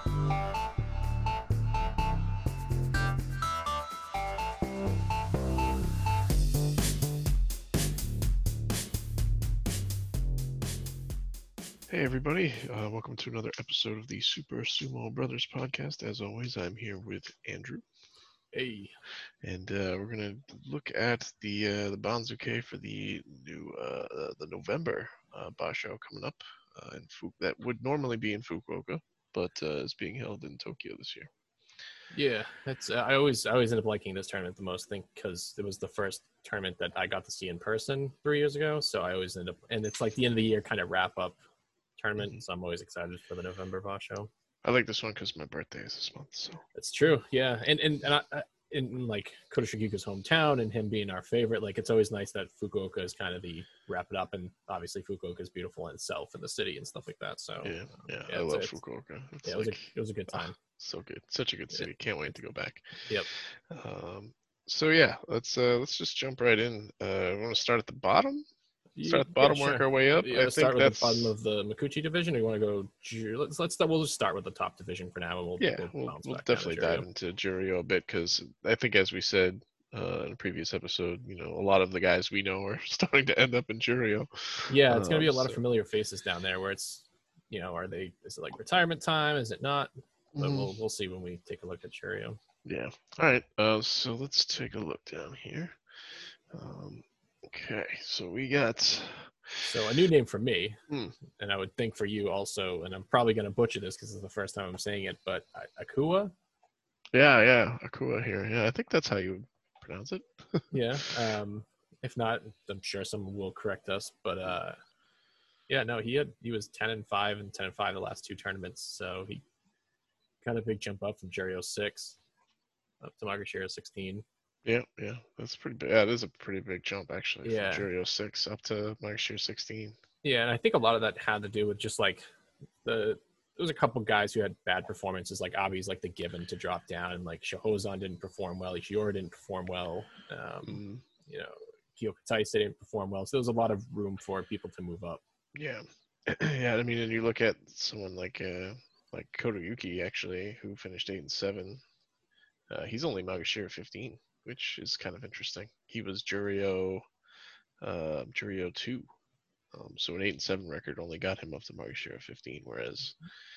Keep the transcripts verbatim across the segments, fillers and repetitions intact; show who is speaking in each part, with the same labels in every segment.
Speaker 1: Hey everybody, uh, welcome to another episode of the Super Sumo Brothers podcast. As always, I'm here with Andrew.
Speaker 2: Hey.
Speaker 1: And uh, we're gonna look at the uh, the Banzuke for the new uh, the November uh, Basho coming up uh, in Fu- that would normally be in Fukuoka, but uh, is being held in Tokyo this year.
Speaker 2: Yeah, that's. Uh, I always, I always end up liking this tournament the most, I think, because it was the first tournament that I got to see in person three years ago. So I always end up, and it's like the end of the year kind of wrap up tournament.
Speaker 1: Mhm.
Speaker 2: So I'm always excited for the November Basho.
Speaker 1: I like this one because my birthday is this month. So
Speaker 2: It's true, yeah, and and and I, I, in like Kota Shigiku's hometown and him being our favorite, like it's always nice that Fukuoka is kind of the wrap it up, and obviously Fukuoka is beautiful in itself and the city and stuff like that. So
Speaker 1: yeah,
Speaker 2: um,
Speaker 1: yeah,
Speaker 2: yeah
Speaker 1: I
Speaker 2: it's,
Speaker 1: love
Speaker 2: it's,
Speaker 1: Fukuoka. It's
Speaker 2: yeah, it
Speaker 1: like
Speaker 2: was a it was a good time.
Speaker 1: ah, so good, such a good city.
Speaker 2: Yeah.
Speaker 1: Can't wait to go back.
Speaker 2: Yep.
Speaker 1: Um, so yeah, let's uh, let's just jump right in. Uh, we want to start at the bottom. Start at the bottom,
Speaker 2: yeah,
Speaker 1: work
Speaker 2: sure.
Speaker 1: our way up.
Speaker 2: You
Speaker 1: I
Speaker 2: want to start
Speaker 1: think
Speaker 2: with
Speaker 1: that's
Speaker 2: the bottom of the Makuchi division, or you want to go? Ju- Let's let's start. We'll just start with the top division for now, and we'll
Speaker 1: yeah.
Speaker 2: we'll,
Speaker 1: We'll
Speaker 2: bounce
Speaker 1: we'll
Speaker 2: back down to
Speaker 1: definitely
Speaker 2: Juryo.
Speaker 1: dive into Juryo a bit because I think, as we said uh, in a previous episode, you know, a lot of the guys we know are starting to end up in Juryo.
Speaker 2: Yeah, it's gonna be
Speaker 1: Um,
Speaker 2: a lot of
Speaker 1: so-
Speaker 2: familiar faces down there. Where it's, you know, are they? Is it like retirement time? Is it not? But
Speaker 1: Mhm.
Speaker 2: we'll we'll see when we take a look at Juryo.
Speaker 1: Yeah. All right. Uh, so let's take a look down here. Um, okay. So we got.
Speaker 2: So a new name for me,
Speaker 1: Hmm.
Speaker 2: and I would think for you also, and I'm probably gonna butcher this because it's the first time I'm saying it, but Akua.
Speaker 1: Yeah, yeah, Akua here. Yeah, I think that's how you would pronounce it.
Speaker 2: Yeah. Um, if not, I'm sure someone will correct us. But uh, yeah, no, he had he was ten and five and ten and five the last two tournaments, so he got a big jump up from Juryo six up to Magashira sixteen.
Speaker 1: Yeah, yeah, that's pretty big. Yeah, it is a pretty big jump actually
Speaker 2: Yeah.
Speaker 1: from Juryo six up to Magashira sixteen.
Speaker 2: Yeah, and I think a lot of that had to do with just like the there was a couple guys who had bad performances, like Abi's like the given to drop down, and like Shahozan didn't perform well, Ishiura didn't perform well. Um,
Speaker 1: Mm,
Speaker 2: you know, Kyoka Taise didn't perform well, so there was a lot of room for people to move up.
Speaker 1: yeah, yeah. I mean, and you look at someone like uh, like Kodayuki actually, who finished eight and seven. Uh, he's only Magashira fifteen, which is kind of interesting. He was Juryo, uh, Juryo two. Um, so an eight and seven record only got him up to Magashira fifteen, whereas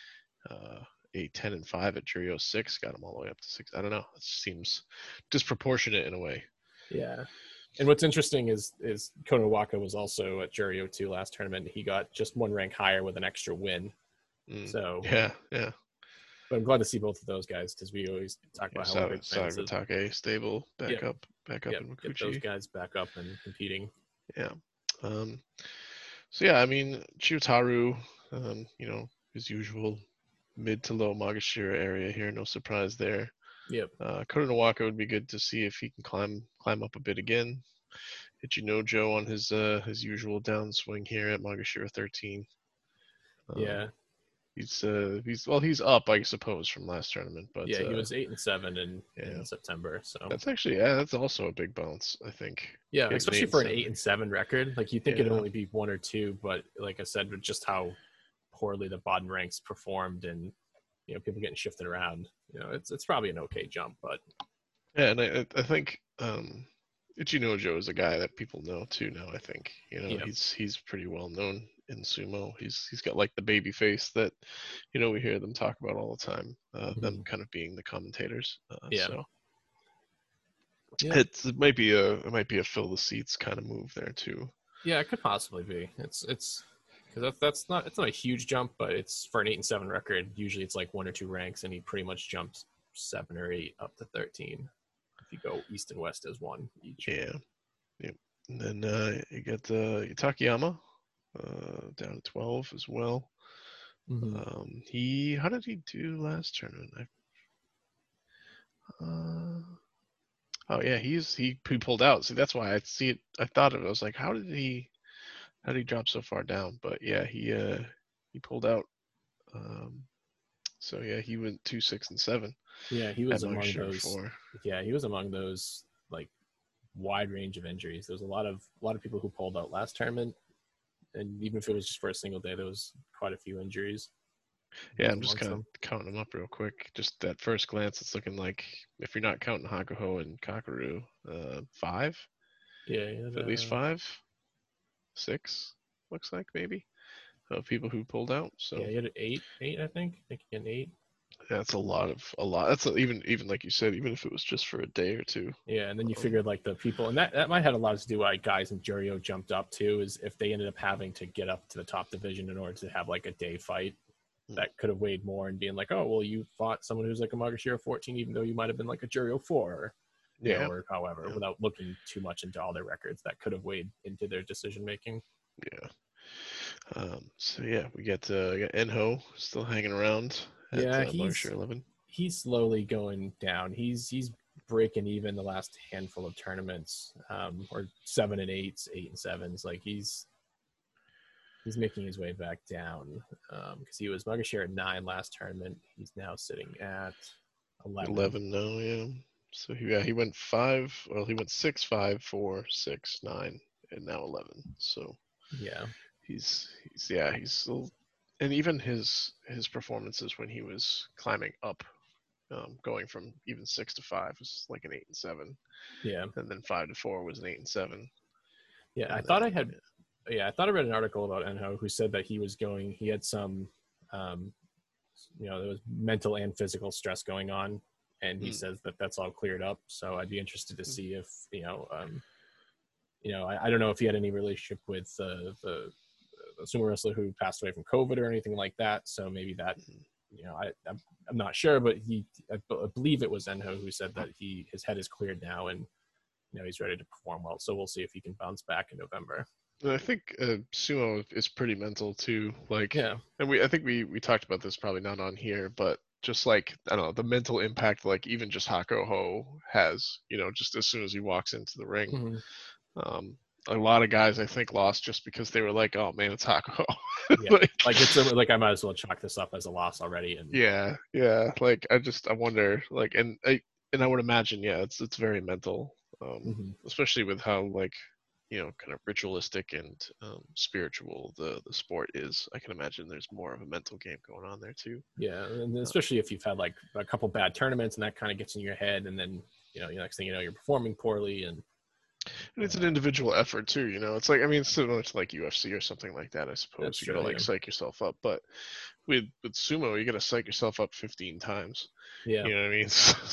Speaker 1: uh, a ten and five at Juryo six got him all the way up to six. I don't know. It seems disproportionate in a way.
Speaker 2: Yeah. And what's interesting is is Konowaka was also at Juryo two last tournament. He got just one rank higher with an extra win.
Speaker 1: Mm,
Speaker 2: So
Speaker 1: yeah, yeah.
Speaker 2: but I'm glad to see both of those guys because we always talk
Speaker 1: Yeah,
Speaker 2: about how we're big fans of
Speaker 1: Sagatake stable back
Speaker 2: Yep.
Speaker 1: up, back up
Speaker 2: yep,
Speaker 1: in
Speaker 2: get those
Speaker 1: Makuchi.
Speaker 2: guys back up and competing.
Speaker 1: Yeah. Um, so yeah, I mean Chiyotaru, um, you know, his usual mid to low Magashira area here. No surprise there.
Speaker 2: Yep.
Speaker 1: Uh, Kodonowaka would be good to see if he can climb climb up a bit again. Ichinojo on his uh, his usual downswing here at Magashira thirteen. Um,
Speaker 2: Yeah.
Speaker 1: He's uh he's well he's up I suppose from last tournament, but
Speaker 2: Yeah, he
Speaker 1: uh,
Speaker 2: was eight and seven in,
Speaker 1: yeah.
Speaker 2: in September. So
Speaker 1: that's actually yeah that's also a big bounce I think.
Speaker 2: yeah,
Speaker 1: Getting
Speaker 2: especially
Speaker 1: eight
Speaker 2: for an
Speaker 1: and
Speaker 2: eight and seven record. Like you think
Speaker 1: Yeah.
Speaker 2: it'd only be one or two, but like I said, with just how poorly the bottom ranks performed and you know people getting shifted around, you know it's it's probably an okay jump, but
Speaker 1: Yeah, and I I think um Ichinojo is a guy that people know too now. I think you know
Speaker 2: Yeah.
Speaker 1: he's he's pretty well known in sumo. He's he's got like the baby face that you know we hear them talk about all the time. Uh, Them
Speaker 2: Mhm.
Speaker 1: kind of being the commentators. Uh,
Speaker 2: Yeah.
Speaker 1: So
Speaker 2: Yeah.
Speaker 1: it's it might be a it might be a fill the seats kind of move there too.
Speaker 2: Yeah, it could possibly be. It's it's because that's that's not it's not a huge jump, but it's for an eight and seven record. Usually it's like one or two ranks, and he pretty much jumps seven or eight up to thirteen. If you go east and west as one each.
Speaker 1: Yeah. Yep. And then uh, you got uh, Takayama uh, down to twelve as well.
Speaker 2: Mhm.
Speaker 1: Um, he how did he do last tournament? I, uh, oh yeah, he's he, he pulled out. See, that's why I see it. I thought of it. I was like, how did he how did he drop so far down? But yeah, he uh he pulled out. Um, so yeah, he went two, six, and seven.
Speaker 2: Yeah, he
Speaker 1: At
Speaker 2: was among
Speaker 1: Magashira
Speaker 2: those.
Speaker 1: four.
Speaker 2: Yeah, he was among those like wide range of injuries. There's a lot of a lot of people who pulled out last tournament, and even if it was just for a single day, there was quite a few injuries.
Speaker 1: Yeah,
Speaker 2: who's
Speaker 1: I'm just
Speaker 2: amongst
Speaker 1: kind of
Speaker 2: them.
Speaker 1: counting them up real quick. Just at first glance, it's looking like, if you're not counting Hakuho and Kakaru, uh, five,
Speaker 2: Yeah, he had,
Speaker 1: at least
Speaker 2: uh,
Speaker 1: five, six, looks like maybe, of people who pulled out.
Speaker 2: yeah,
Speaker 1: So
Speaker 2: he had eight, eight, I think. I think he had eight.
Speaker 1: that's a lot of a lot. That's a, even even like you said, even if it was just for a day or two.
Speaker 2: Yeah, and then you
Speaker 1: Um,
Speaker 2: figured like the people, and that, that might have a lot to do why guys in Jurio jumped up too, is if they ended up having to get up to the top division in order to have like a day fight,
Speaker 1: Hmm.
Speaker 2: that could have weighed more and being like, oh, well, you fought someone who's like a Magashiro fourteen, even though you might have been like a Jurio four, or, you know,
Speaker 1: yeah,
Speaker 2: or however,
Speaker 1: yeah,
Speaker 2: without looking too much into all their records, that could have weighed into their decision making.
Speaker 1: yeah. Um, so yeah, we got uh, we got Enho still hanging around at
Speaker 2: Yeah,
Speaker 1: uh,
Speaker 2: he's
Speaker 1: Marsher eleven.
Speaker 2: he's slowly going down. He's he's breaking even the last handful of tournaments, um, or seven and eights, eight and sevens. Like he's he's making his way back down because um, he was Magashare at nine last tournament. He's now sitting at eleven.
Speaker 1: eleven now, yeah. So he, yeah, he went five. Well, he went six, five, four, six, nine, and now eleven. So
Speaker 2: Yeah,
Speaker 1: he's he's yeah he's still, and even his his performances when he was climbing up, um, going from even six to five was like an eight and seven,
Speaker 2: yeah,
Speaker 1: and then five to four was an eight and seven,
Speaker 2: yeah. I
Speaker 1: and
Speaker 2: thought
Speaker 1: then
Speaker 2: I had, yeah, I thought I read an article about Enho who said that he was going, he had some, um, you know, there was mental and physical stress going on, and he
Speaker 1: mm,
Speaker 2: says that that's all cleared up. So I'd be interested to see if you know, um, you know, I, I don't know if he had any relationship with uh, the the sumo wrestler who passed away from COVID or anything like that. So maybe that, you know, I I'm, I'm not sure, but he I, I believe it was Enho who said that he his head is cleared now and you know he's ready to perform well. So we'll see if he can bounce back in November.
Speaker 1: and I think uh, sumo is pretty mental too. Like,
Speaker 2: Yeah,
Speaker 1: and we I think we we talked about this, probably not on here, but just like, I don't know, the mental impact, like even just Hako Ho has, you know, just as soon as he walks into the ring.
Speaker 2: mm-hmm.
Speaker 1: Um, a lot of guys I think lost just because they were like, "Oh man, it's Hako."
Speaker 2: Yeah,
Speaker 1: like,
Speaker 2: like it's a, like I might as well chalk this up as a loss already. And
Speaker 1: yeah, yeah. Like I just I wonder, like, and I and I would imagine, yeah, it's it's very mental, um,
Speaker 2: mm-hmm.
Speaker 1: especially with how, like, you know, kind of ritualistic and um, spiritual the the sport is. I can imagine there's more of a mental game going on there too.
Speaker 2: Yeah, and
Speaker 1: Uh,
Speaker 2: especially if you've had like a couple bad tournaments and that kind of gets in your head, and then you know, the next thing you know, you're performing poorly, and
Speaker 1: and it's an
Speaker 2: uh,
Speaker 1: individual effort too, you know. It's like, I mean, it's similar to like U F C or something like that, I
Speaker 2: that's
Speaker 1: suppose. You
Speaker 2: true.
Speaker 1: gotta like
Speaker 2: Yeah,
Speaker 1: psych yourself up, but with with sumo, you gotta psych yourself up fifteen times.
Speaker 2: yeah.
Speaker 1: You know what I mean?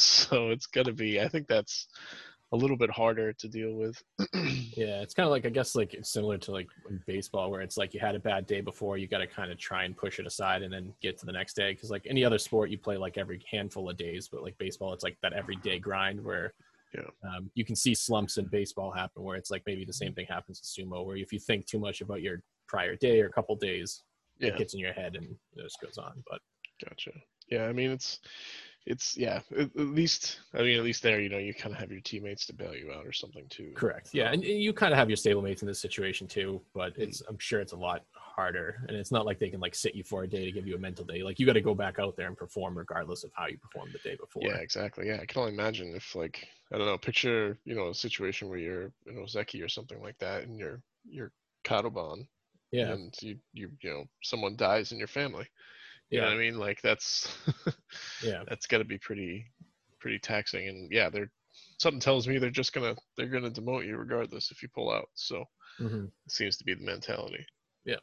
Speaker 1: So it's gonna be. I think that's a little bit harder to deal with.
Speaker 2: Yeah, it's kind of like I guess like it's similar to like in baseball where it's like you had a bad day before, you got to kind of try and push it aside and then get to the next day. Because like any other sport, you play like every handful of days, but like baseball, it's like that everyday grind where
Speaker 1: Yeah,
Speaker 2: um, you can see slumps in baseball happen where it's like maybe the same thing happens in sumo where if you think too much about your prior day or a couple days, it
Speaker 1: yeah,
Speaker 2: gets in your head and it just goes on. But
Speaker 1: gotcha. Yeah, I mean, it's it's yeah. At, at least, I mean, at least there, you know, you kind of have your teammates to bail you out or something too.
Speaker 2: correct, yeah,
Speaker 1: Um,
Speaker 2: and, and you kind of have your stablemates in this situation too. But
Speaker 1: mm,
Speaker 2: it's I'm sure it's a lot harder, and it's not like they can like sit you for a day to give you a mental day. Like you got to go back out there and perform regardless of how you performed the day
Speaker 1: yeah,
Speaker 2: before.
Speaker 1: exactly. Yeah, I can only imagine if, like, I don't know, picture, you know, a situation where you're in Ozeki or something like that, and you're you're Kadoban,
Speaker 2: Yeah,
Speaker 1: and you you you know, someone dies in your family. You know
Speaker 2: yeah,
Speaker 1: what I mean? Like that's
Speaker 2: yeah.
Speaker 1: that's got to be pretty pretty taxing. And yeah, they're, something tells me they're just gonna they're gonna demote you regardless if you pull out. So
Speaker 2: Hmm.
Speaker 1: it seems to be the mentality.
Speaker 2: Yeah,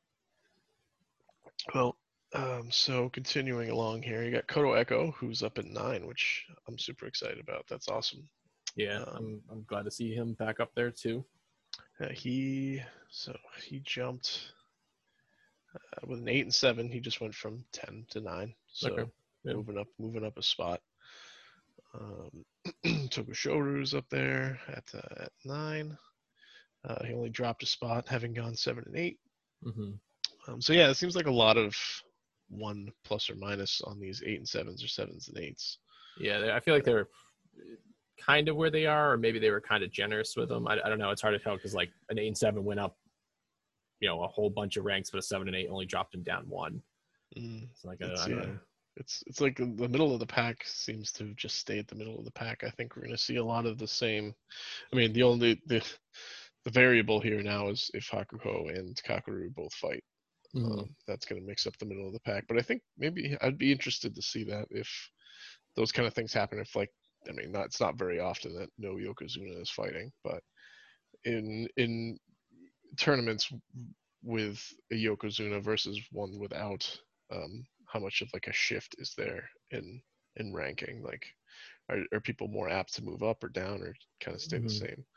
Speaker 1: Well, um, so continuing along here, you got Koto Echo, who's up at nine, which I'm super excited about. That's awesome.
Speaker 2: yeah.
Speaker 1: Um,
Speaker 2: I'm I'm glad to see him back up there too.
Speaker 1: uh, he so he jumped uh, with an eight and seven. He just went from ten to nine,
Speaker 2: Okay.
Speaker 1: so
Speaker 2: Yeah.
Speaker 1: moving up, moving up a spot. Um, Tokushoru's up there at uh, at nine. Uh, he only dropped a spot, having gone seven and eight.
Speaker 2: Hmm.
Speaker 1: Um, so yeah, it seems like a lot of one plus or minus on these eight and sevens or sevens and eights.
Speaker 2: Yeah, I feel like they're kind of where they are, or maybe they were kind of generous with them. I, I don't know. It's hard to tell because like an eight and seven went up, you know, a whole bunch of ranks, but a seven and eight only dropped him down one.
Speaker 1: Mm,
Speaker 2: It's like I
Speaker 1: it's
Speaker 2: I don't
Speaker 1: yeah,
Speaker 2: know.
Speaker 1: it's it's like the middle of the pack seems to just stay at the middle of the pack. I think we're going to see a lot of the same. I mean, the only the the variable here now is if Hakuho and Kakaru both fight.
Speaker 2: Mhm.
Speaker 1: Um, that's going to mix up the middle of the pack. But I think maybe I'd be interested to see that if those kind of things happen. If like, I mean, not, it's not very often that no Yokozuna is fighting, but in in tournaments with a Yokozuna versus one without, um, how much of like a shift is there in in ranking? Like, are, are people more apt to move up or down or kind of stay the
Speaker 2: Mhm.
Speaker 1: same?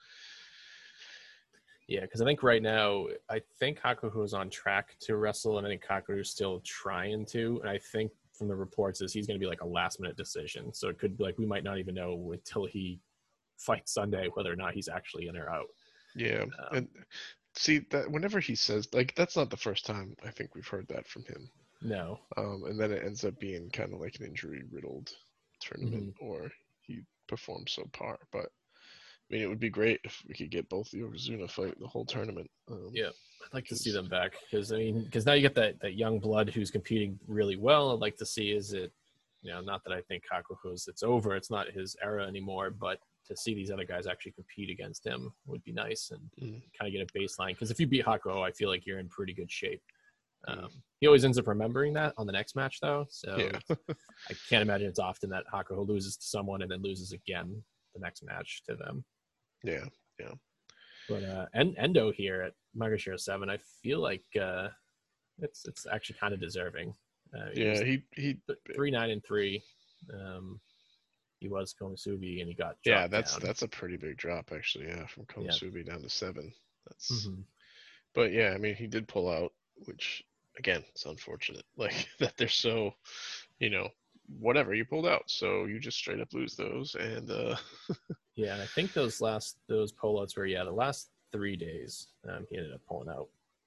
Speaker 2: Yeah, because I think right now, I think Hakuho is on track to wrestle, and I think Hakuho is still trying to. And I think from the reports is he's going to be like a last minute decision. So it could be like we might not even know until he fights Sunday whether or not he's actually in or out.
Speaker 1: Yeah,
Speaker 2: Um,
Speaker 1: and see that whenever he says like that's not the first time I think we've heard that from him.
Speaker 2: no.
Speaker 1: Um, and then it ends up being kind of like an injury riddled tournament,
Speaker 2: hmm
Speaker 1: or he performs subpar. But I mean, it would be great if we could get both the Yokozuna fight the whole tournament. Um,
Speaker 2: Yeah, I'd like to see
Speaker 1: because
Speaker 2: them back because I mean, because now you get that that young blood who's competing really well. I'd like to see is it, you know, not that I think Hakuho's it's over, it's not his era anymore, but to see these other guys actually compete against him would be nice and
Speaker 1: mm,
Speaker 2: kind of get a baseline. Because if you beat Hakuho, I feel like you're in pretty good shape.
Speaker 1: mm,
Speaker 2: Um, he always ends up remembering that on the next match, though. So
Speaker 1: yeah,
Speaker 2: it's, I can't imagine it's often that Hakuho loses to someone and then loses again the next match to them.
Speaker 1: yeah, yeah,
Speaker 2: But uh, en- Endo here at Magashira Seven, I feel like uh, it's it's actually kind of deserving. Uh, he
Speaker 1: yeah.
Speaker 2: was
Speaker 1: He he.
Speaker 2: th- three nine and three. Um, he was Komusubi and he got
Speaker 1: Yeah,
Speaker 2: dropped
Speaker 1: that's
Speaker 2: down.
Speaker 1: that's a pretty big drop actually. Yeah, from
Speaker 2: Yeah.
Speaker 1: Komusubi down to seven. That's.
Speaker 2: hmm
Speaker 1: But yeah, I mean, he did pull out, which again, it's unfortunate. Like that they're so, you know, whatever you pulled out, so you just straight up lose those, and uh,
Speaker 2: Yeah, and I think those last those pullouts were yeah the last three days um, he ended up pulling out.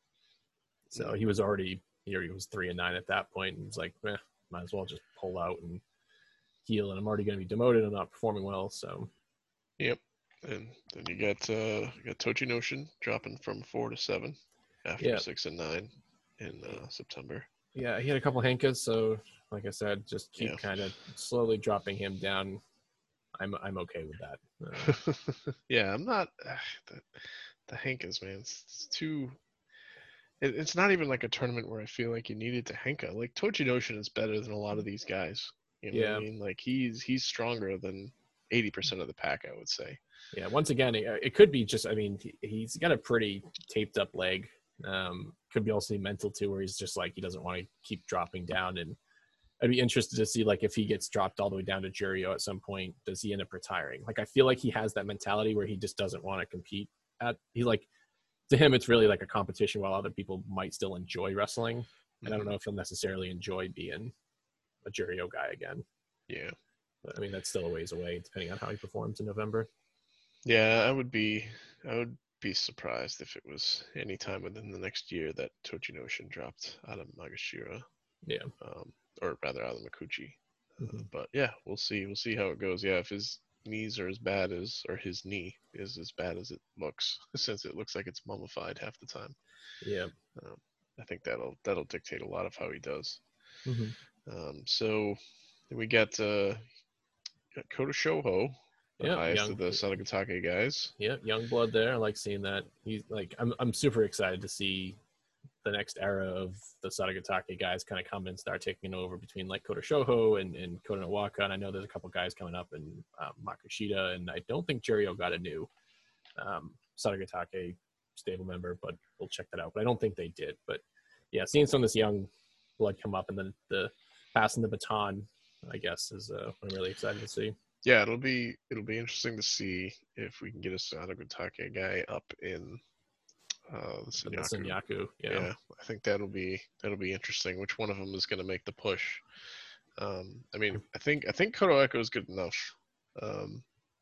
Speaker 2: So he was already here. He was three and nine at that point, and he's like, eh, might as well just pull out and heal. And I'm already going to be demoted. I'm not performing well, so
Speaker 1: yep. And then you got uh, you got Tochi Notion dropping from four to seven after
Speaker 2: yeah,
Speaker 1: six and nine in uh, September.
Speaker 2: yeah. He had a couple Henkas, so like I said, just
Speaker 1: Yeah.
Speaker 2: keep kind of slowly dropping him down. I'm I'm okay with that. Uh,
Speaker 1: Yeah, I'm not uh, the, the Henkas, man. It's, it's too. It, it's not even like a tournament where I feel like you needed to Henka. Like Tochi Notion is better than a lot of these guys. You know what I
Speaker 2: yeah,
Speaker 1: mean? Like he's he's stronger than eighty percent of the pack, I would say.
Speaker 2: yeah. Once again, it, it could be just. I mean, he, he's got a pretty taped up leg. Um, could be also mental too, where he's just like he doesn't want to keep dropping down. And I'd be interested to see like if he gets dropped all the way down to Jurio at some point, does he end up retiring? Like I feel like he has that mentality where he just doesn't want to compete. At he like to him, it's really like a competition, while other people might still enjoy wrestling. And I don't
Speaker 1: Mhm.
Speaker 2: know if he'll necessarily enjoy being a Jurio guy again.
Speaker 1: Yeah.
Speaker 2: But I mean, that's still a ways away, depending on how he performs in November.
Speaker 1: Yeah, I would be I would be surprised if it was any time within the next year that Tochi Notion dropped out of Magashira,
Speaker 2: Yeah.
Speaker 1: um, or rather out of Makuchi. Uh,
Speaker 2: hmm
Speaker 1: but yeah, we'll see. We'll see how it goes. Yeah, if his knees are as bad as, or his knee is as bad as it looks, since it looks like it's mummified half the time.
Speaker 2: Yeah.
Speaker 1: Um, I think that'll that'll dictate a lot of how he does.
Speaker 2: hmm
Speaker 1: Um, so we got uh, got Kota Shoho, the
Speaker 2: Yeah.
Speaker 1: highest of
Speaker 2: Young.
Speaker 1: the Sadagatake guys.
Speaker 2: Yeah. Young blood there. I like seeing that. He's like, I'm, I'm super excited to see the next era of the Sadagatake guys kind of come and start taking over between like Kota Shoho and, and Kota Nawaka. And I know there's a couple guys coming up in um, Makushita, and I don't think Jurio got a new um, Sadagatake stable member, but we'll check that out. But I don't think they did. But yeah, seeing some of this young blood come up and then the passing the baton, I guess, is uh, what I'm really excited to see.
Speaker 1: Yeah, it'll be it'll be interesting to see if we can get a Sadagatake guy up in uh, the
Speaker 2: And the
Speaker 1: Senyaku.
Speaker 2: Senyaku, yeah.
Speaker 1: Yeah, I think that'll be that'll be interesting. Which one of them is going to make the push? Um, I mean, I think I think Kotoeko is good enough. Um,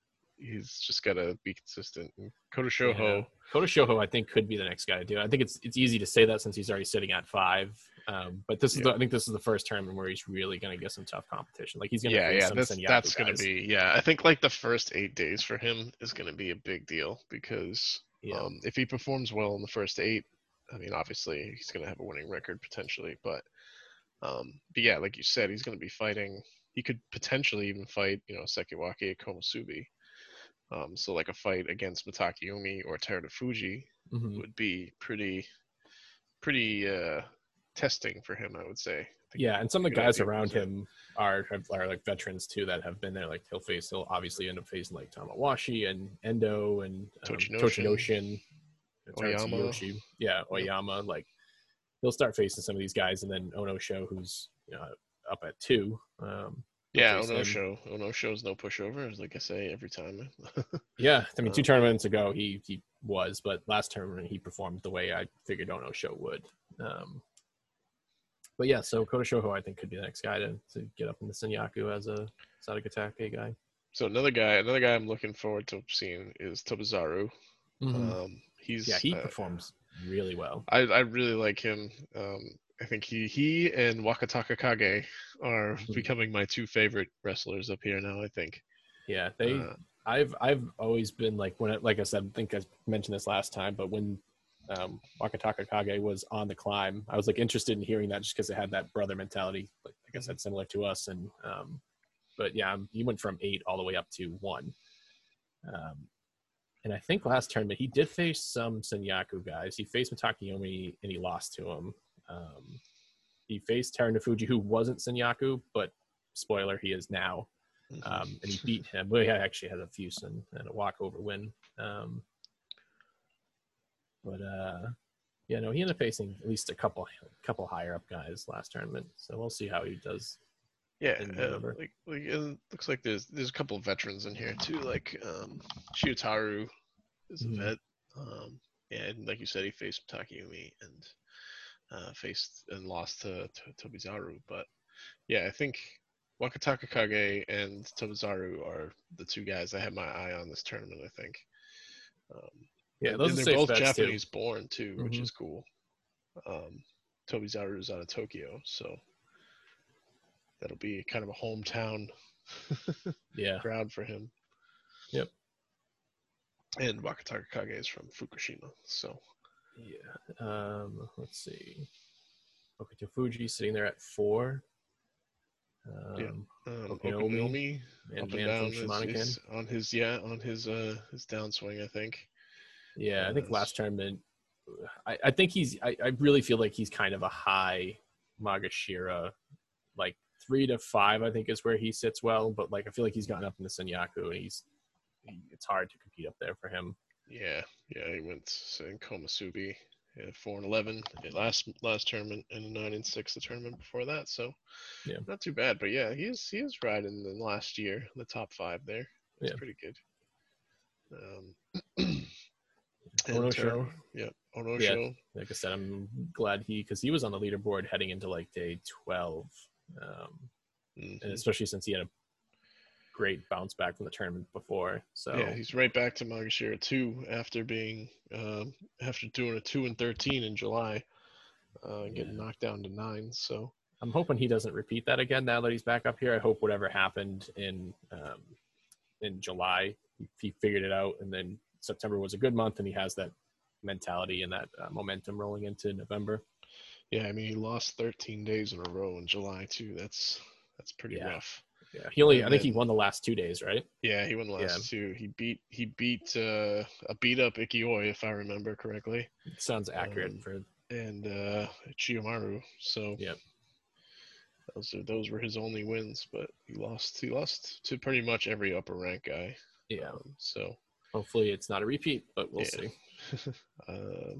Speaker 1: he's just got to be consistent. And Kota
Speaker 2: Yeah,
Speaker 1: Shoho,
Speaker 2: Kota Shoho, I think, could be the next guy to do it. I think it's it's easy to say that since he's already sitting at five. Um, but this is
Speaker 1: yeah,
Speaker 2: the, I think this is the first tournament where he's really going to get some tough competition. Like he's going to
Speaker 1: yeah,
Speaker 2: face
Speaker 1: yeah.
Speaker 2: some
Speaker 1: That's
Speaker 2: Senyaku
Speaker 1: that's going
Speaker 2: guys.
Speaker 1: to be yeah. I think like the first eight days for him is going to be a big deal because
Speaker 2: Yeah,
Speaker 1: um, if he performs well in the first eight, I mean, obviously he's going to have a winning record potentially. But um, but yeah, like you said, he's going to be fighting. He could potentially even fight, you know, Sekiwake at Komusubi. Um, so like a fight against Mitakeyomi or Teruta Fuji
Speaker 2: hmm
Speaker 1: would be pretty, pretty, uh, testing for him, I would say. I think
Speaker 2: Yeah, and some of the
Speaker 1: good
Speaker 2: guys
Speaker 1: idea
Speaker 2: around
Speaker 1: was it.
Speaker 2: him are, are like veterans too that have been there. Like he'll face, he'll obviously end up facing like Tamawashi and Endo and um,
Speaker 1: Tochinoshin.
Speaker 2: Tochinoshin, Terence
Speaker 1: Oyama.
Speaker 2: Yoshi, yeah,
Speaker 1: Yep.
Speaker 2: Oyama. Like he'll start facing some of these guys, and then Ono Show, who's you know up at two. Um, he'll
Speaker 1: Yeah,
Speaker 2: face
Speaker 1: Ono
Speaker 2: him.
Speaker 1: Show. Ono Show's no pushover, like I say every time.
Speaker 2: Yeah, I mean, two
Speaker 1: Um,
Speaker 2: tournaments ago he he was, but last tournament he performed the way I figured Ono Show would. Um, but yeah, so Kota Shoho I think could be the next guy to, to get up in the Senyaku as a Sadagatake guy.
Speaker 1: So another guy, another guy I'm looking forward to seeing is Tobizaru.
Speaker 2: Mm-hmm.
Speaker 1: Um, he's
Speaker 2: Yeah, he
Speaker 1: uh,
Speaker 2: performs really well.
Speaker 1: I I really like him. Um, I think he he and Wakataka Kage are
Speaker 2: Mhm.
Speaker 1: becoming my two favorite wrestlers up here now. I think.
Speaker 2: Yeah, they.
Speaker 1: Uh,
Speaker 2: I've I've always been like when it, like I said, I think I mentioned this last time, but when um, Wakataka Kage was on the climb, I was like interested in hearing that just because it had that brother mentality, like, like I said, similar to us. And um, but yeah, he went from eight all the way up to one. Um, and I think last tournament he did face some Senyaku guys. He faced Mitakeyomi and he lost to him. Um, he faced Terunofuji, who wasn't Senyaku, but spoiler, he is now. Um, and he beat him. Well, he actually had a Fusen and a walkover win. Um, but uh, yeah, no, he ended up facing at least a couple, couple higher up guys last tournament. So we'll see how he does.
Speaker 1: yeah,
Speaker 2: in
Speaker 1: uh,
Speaker 2: November.
Speaker 1: like like it looks like there's there's a couple of veterans in here too. Like um, Shiotaru is a
Speaker 2: Mhm.
Speaker 1: vet. Um, yeah, and like you said, he faced Takayumi and uh, faced and lost to, to Tobizaru. But yeah, I think Wakataka Kage and Tobizaru are the two guys I have my eye on this tournament. I think. Um,
Speaker 2: Yeah,
Speaker 1: and,
Speaker 2: those
Speaker 1: and
Speaker 2: are
Speaker 1: they're
Speaker 2: safe
Speaker 1: both
Speaker 2: bets
Speaker 1: Japanese born too, which
Speaker 2: Mhm.
Speaker 1: is cool. Um, Tobizaru is out of Tokyo, so that'll be kind of a hometown
Speaker 2: too. Yeah.
Speaker 1: crowd for him.
Speaker 2: Yep.
Speaker 1: And Wakataka Kage is from Fukushima, so
Speaker 2: Yeah. Um, let's see. Okito Fuji sitting there at four. Um,
Speaker 1: yeah. Um,
Speaker 2: Okinomi
Speaker 1: Okinomi
Speaker 2: and
Speaker 1: up and
Speaker 2: man
Speaker 1: down
Speaker 2: from
Speaker 1: is,
Speaker 2: Shimanoken.
Speaker 1: is on his yeah on his uh his downswing, I think.
Speaker 2: Yeah, I think
Speaker 1: Uh,
Speaker 2: last tournament, I, I think he's. I, I really feel like he's kind of a high Magashira, like three to five. I think is where he sits well, but like I feel like he's gotten up in the Senyaku, and he's. He, it's hard to compete up there for him.
Speaker 1: Yeah, yeah, he went in Komasubi, yeah, four and eleven last last tournament, and nine and six the tournament before that. So,
Speaker 2: yeah,
Speaker 1: not too bad. But yeah, he is he is riding in the last year, the top five there. It's
Speaker 2: yeah.
Speaker 1: pretty good. Um,
Speaker 2: Ono
Speaker 1: and
Speaker 2: Show.
Speaker 1: Yeah, Ono
Speaker 2: Yeah,
Speaker 1: Show.
Speaker 2: like I said, I'm glad he because he was on the leaderboard heading into like day twelve, um,
Speaker 1: mm-hmm.
Speaker 2: and especially since he had a great bounce back from the tournament before. So
Speaker 1: yeah, he's right back to Magashira two after being um, after doing a two and thirteen in July, uh, getting
Speaker 2: yeah.
Speaker 1: knocked down to nine. So
Speaker 2: I'm hoping he doesn't repeat that again now that he's back up here. I hope whatever happened in um, in July, he, he figured it out, and then September was a good month, and he has that mentality and that uh, momentum rolling into November.
Speaker 1: yeah, I mean he lost thirteen days in a row in July too. That's that's pretty
Speaker 2: yeah.
Speaker 1: rough.
Speaker 2: Yeah, he only.
Speaker 1: And
Speaker 2: I think
Speaker 1: then,
Speaker 2: he won the last two days, right?
Speaker 1: Yeah, he won the last
Speaker 2: yeah.
Speaker 1: two. He beat he beat uh, a beat up Ikioi, if I remember correctly.
Speaker 2: Sounds accurate
Speaker 1: um,
Speaker 2: for
Speaker 1: and uh, Chiyomaru. So
Speaker 2: yeah.
Speaker 1: those are, those were his only wins, but he lost he lost to pretty much every upper rank guy.
Speaker 2: Yeah.
Speaker 1: Um, so
Speaker 2: hopefully it's not a repeat, but we'll
Speaker 1: yeah.
Speaker 2: see.
Speaker 1: um,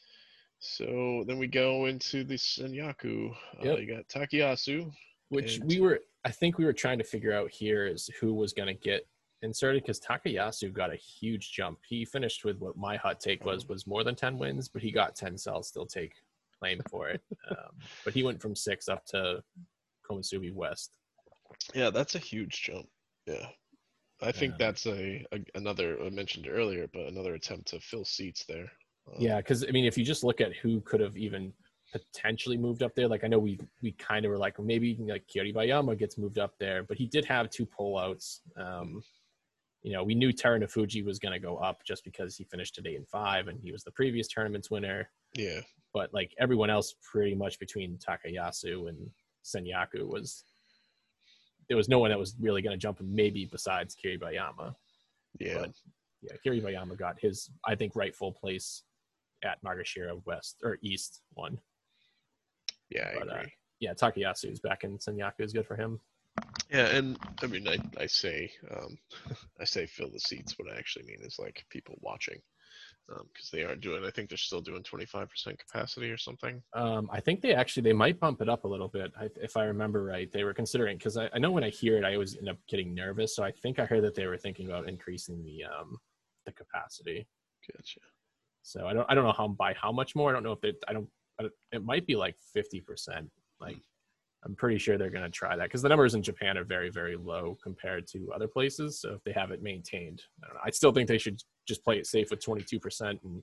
Speaker 1: so then we go into the Senyaku.
Speaker 2: Yep.
Speaker 1: Uh, you got Takayasu,
Speaker 2: which
Speaker 1: and...
Speaker 2: we were. I think we were trying to figure out here is who was going to get inserted because Takayasu got a huge jump. He finished with what my hot take was was more than ten wins, but he got ten, so I'll still take claim for it. Um, but he went from six up to Komasubi West.
Speaker 1: Yeah, that's a huge jump. Yeah. I think
Speaker 2: um,
Speaker 1: that's a, a another I mentioned earlier, but another attempt to fill seats there.
Speaker 2: Um, yeah, because I mean, if you just look at who could have even potentially moved up there, like I know we we kind of were like, well, maybe like Kiribayama gets moved up there, but he did have two pullouts. Um, you know, we knew Terunofuji was going to go up just because he finished at eight and five, and he was the previous tournament's winner.
Speaker 1: Yeah,
Speaker 2: but like everyone else, pretty much between Takayasu and Senyaku was. There was no one that was really going to jump him, maybe besides Kiribayama.
Speaker 1: Yeah.
Speaker 2: But yeah, Kiribayama got his, I think, rightful place at Magashira West or East one.
Speaker 1: Yeah, I
Speaker 2: But uh,
Speaker 1: agree.
Speaker 2: yeah, Takayasu is back in Senyaku is good for him.
Speaker 1: Yeah, and I mean, I, I say um, I say fill the seats. What I actually mean is like people watching, because um, they are doing. I think they're still doing twenty-five percent capacity or something.
Speaker 2: Um, I think they actually they might bump it up a little bit I, if I remember right. They were considering because I, I know when I hear it, I always end up getting nervous. So I think I heard that they were thinking about increasing the um, the capacity.
Speaker 1: Gotcha.
Speaker 2: So I don't I don't know how by how much more. I don't know if they I don't. It might be like fifty percent. Like I'm pretty sure they're going to try that because the numbers in Japan are very, very low compared to other places. So if they have it maintained, I don't know. I still think they should just play it safe with twenty-two percent and,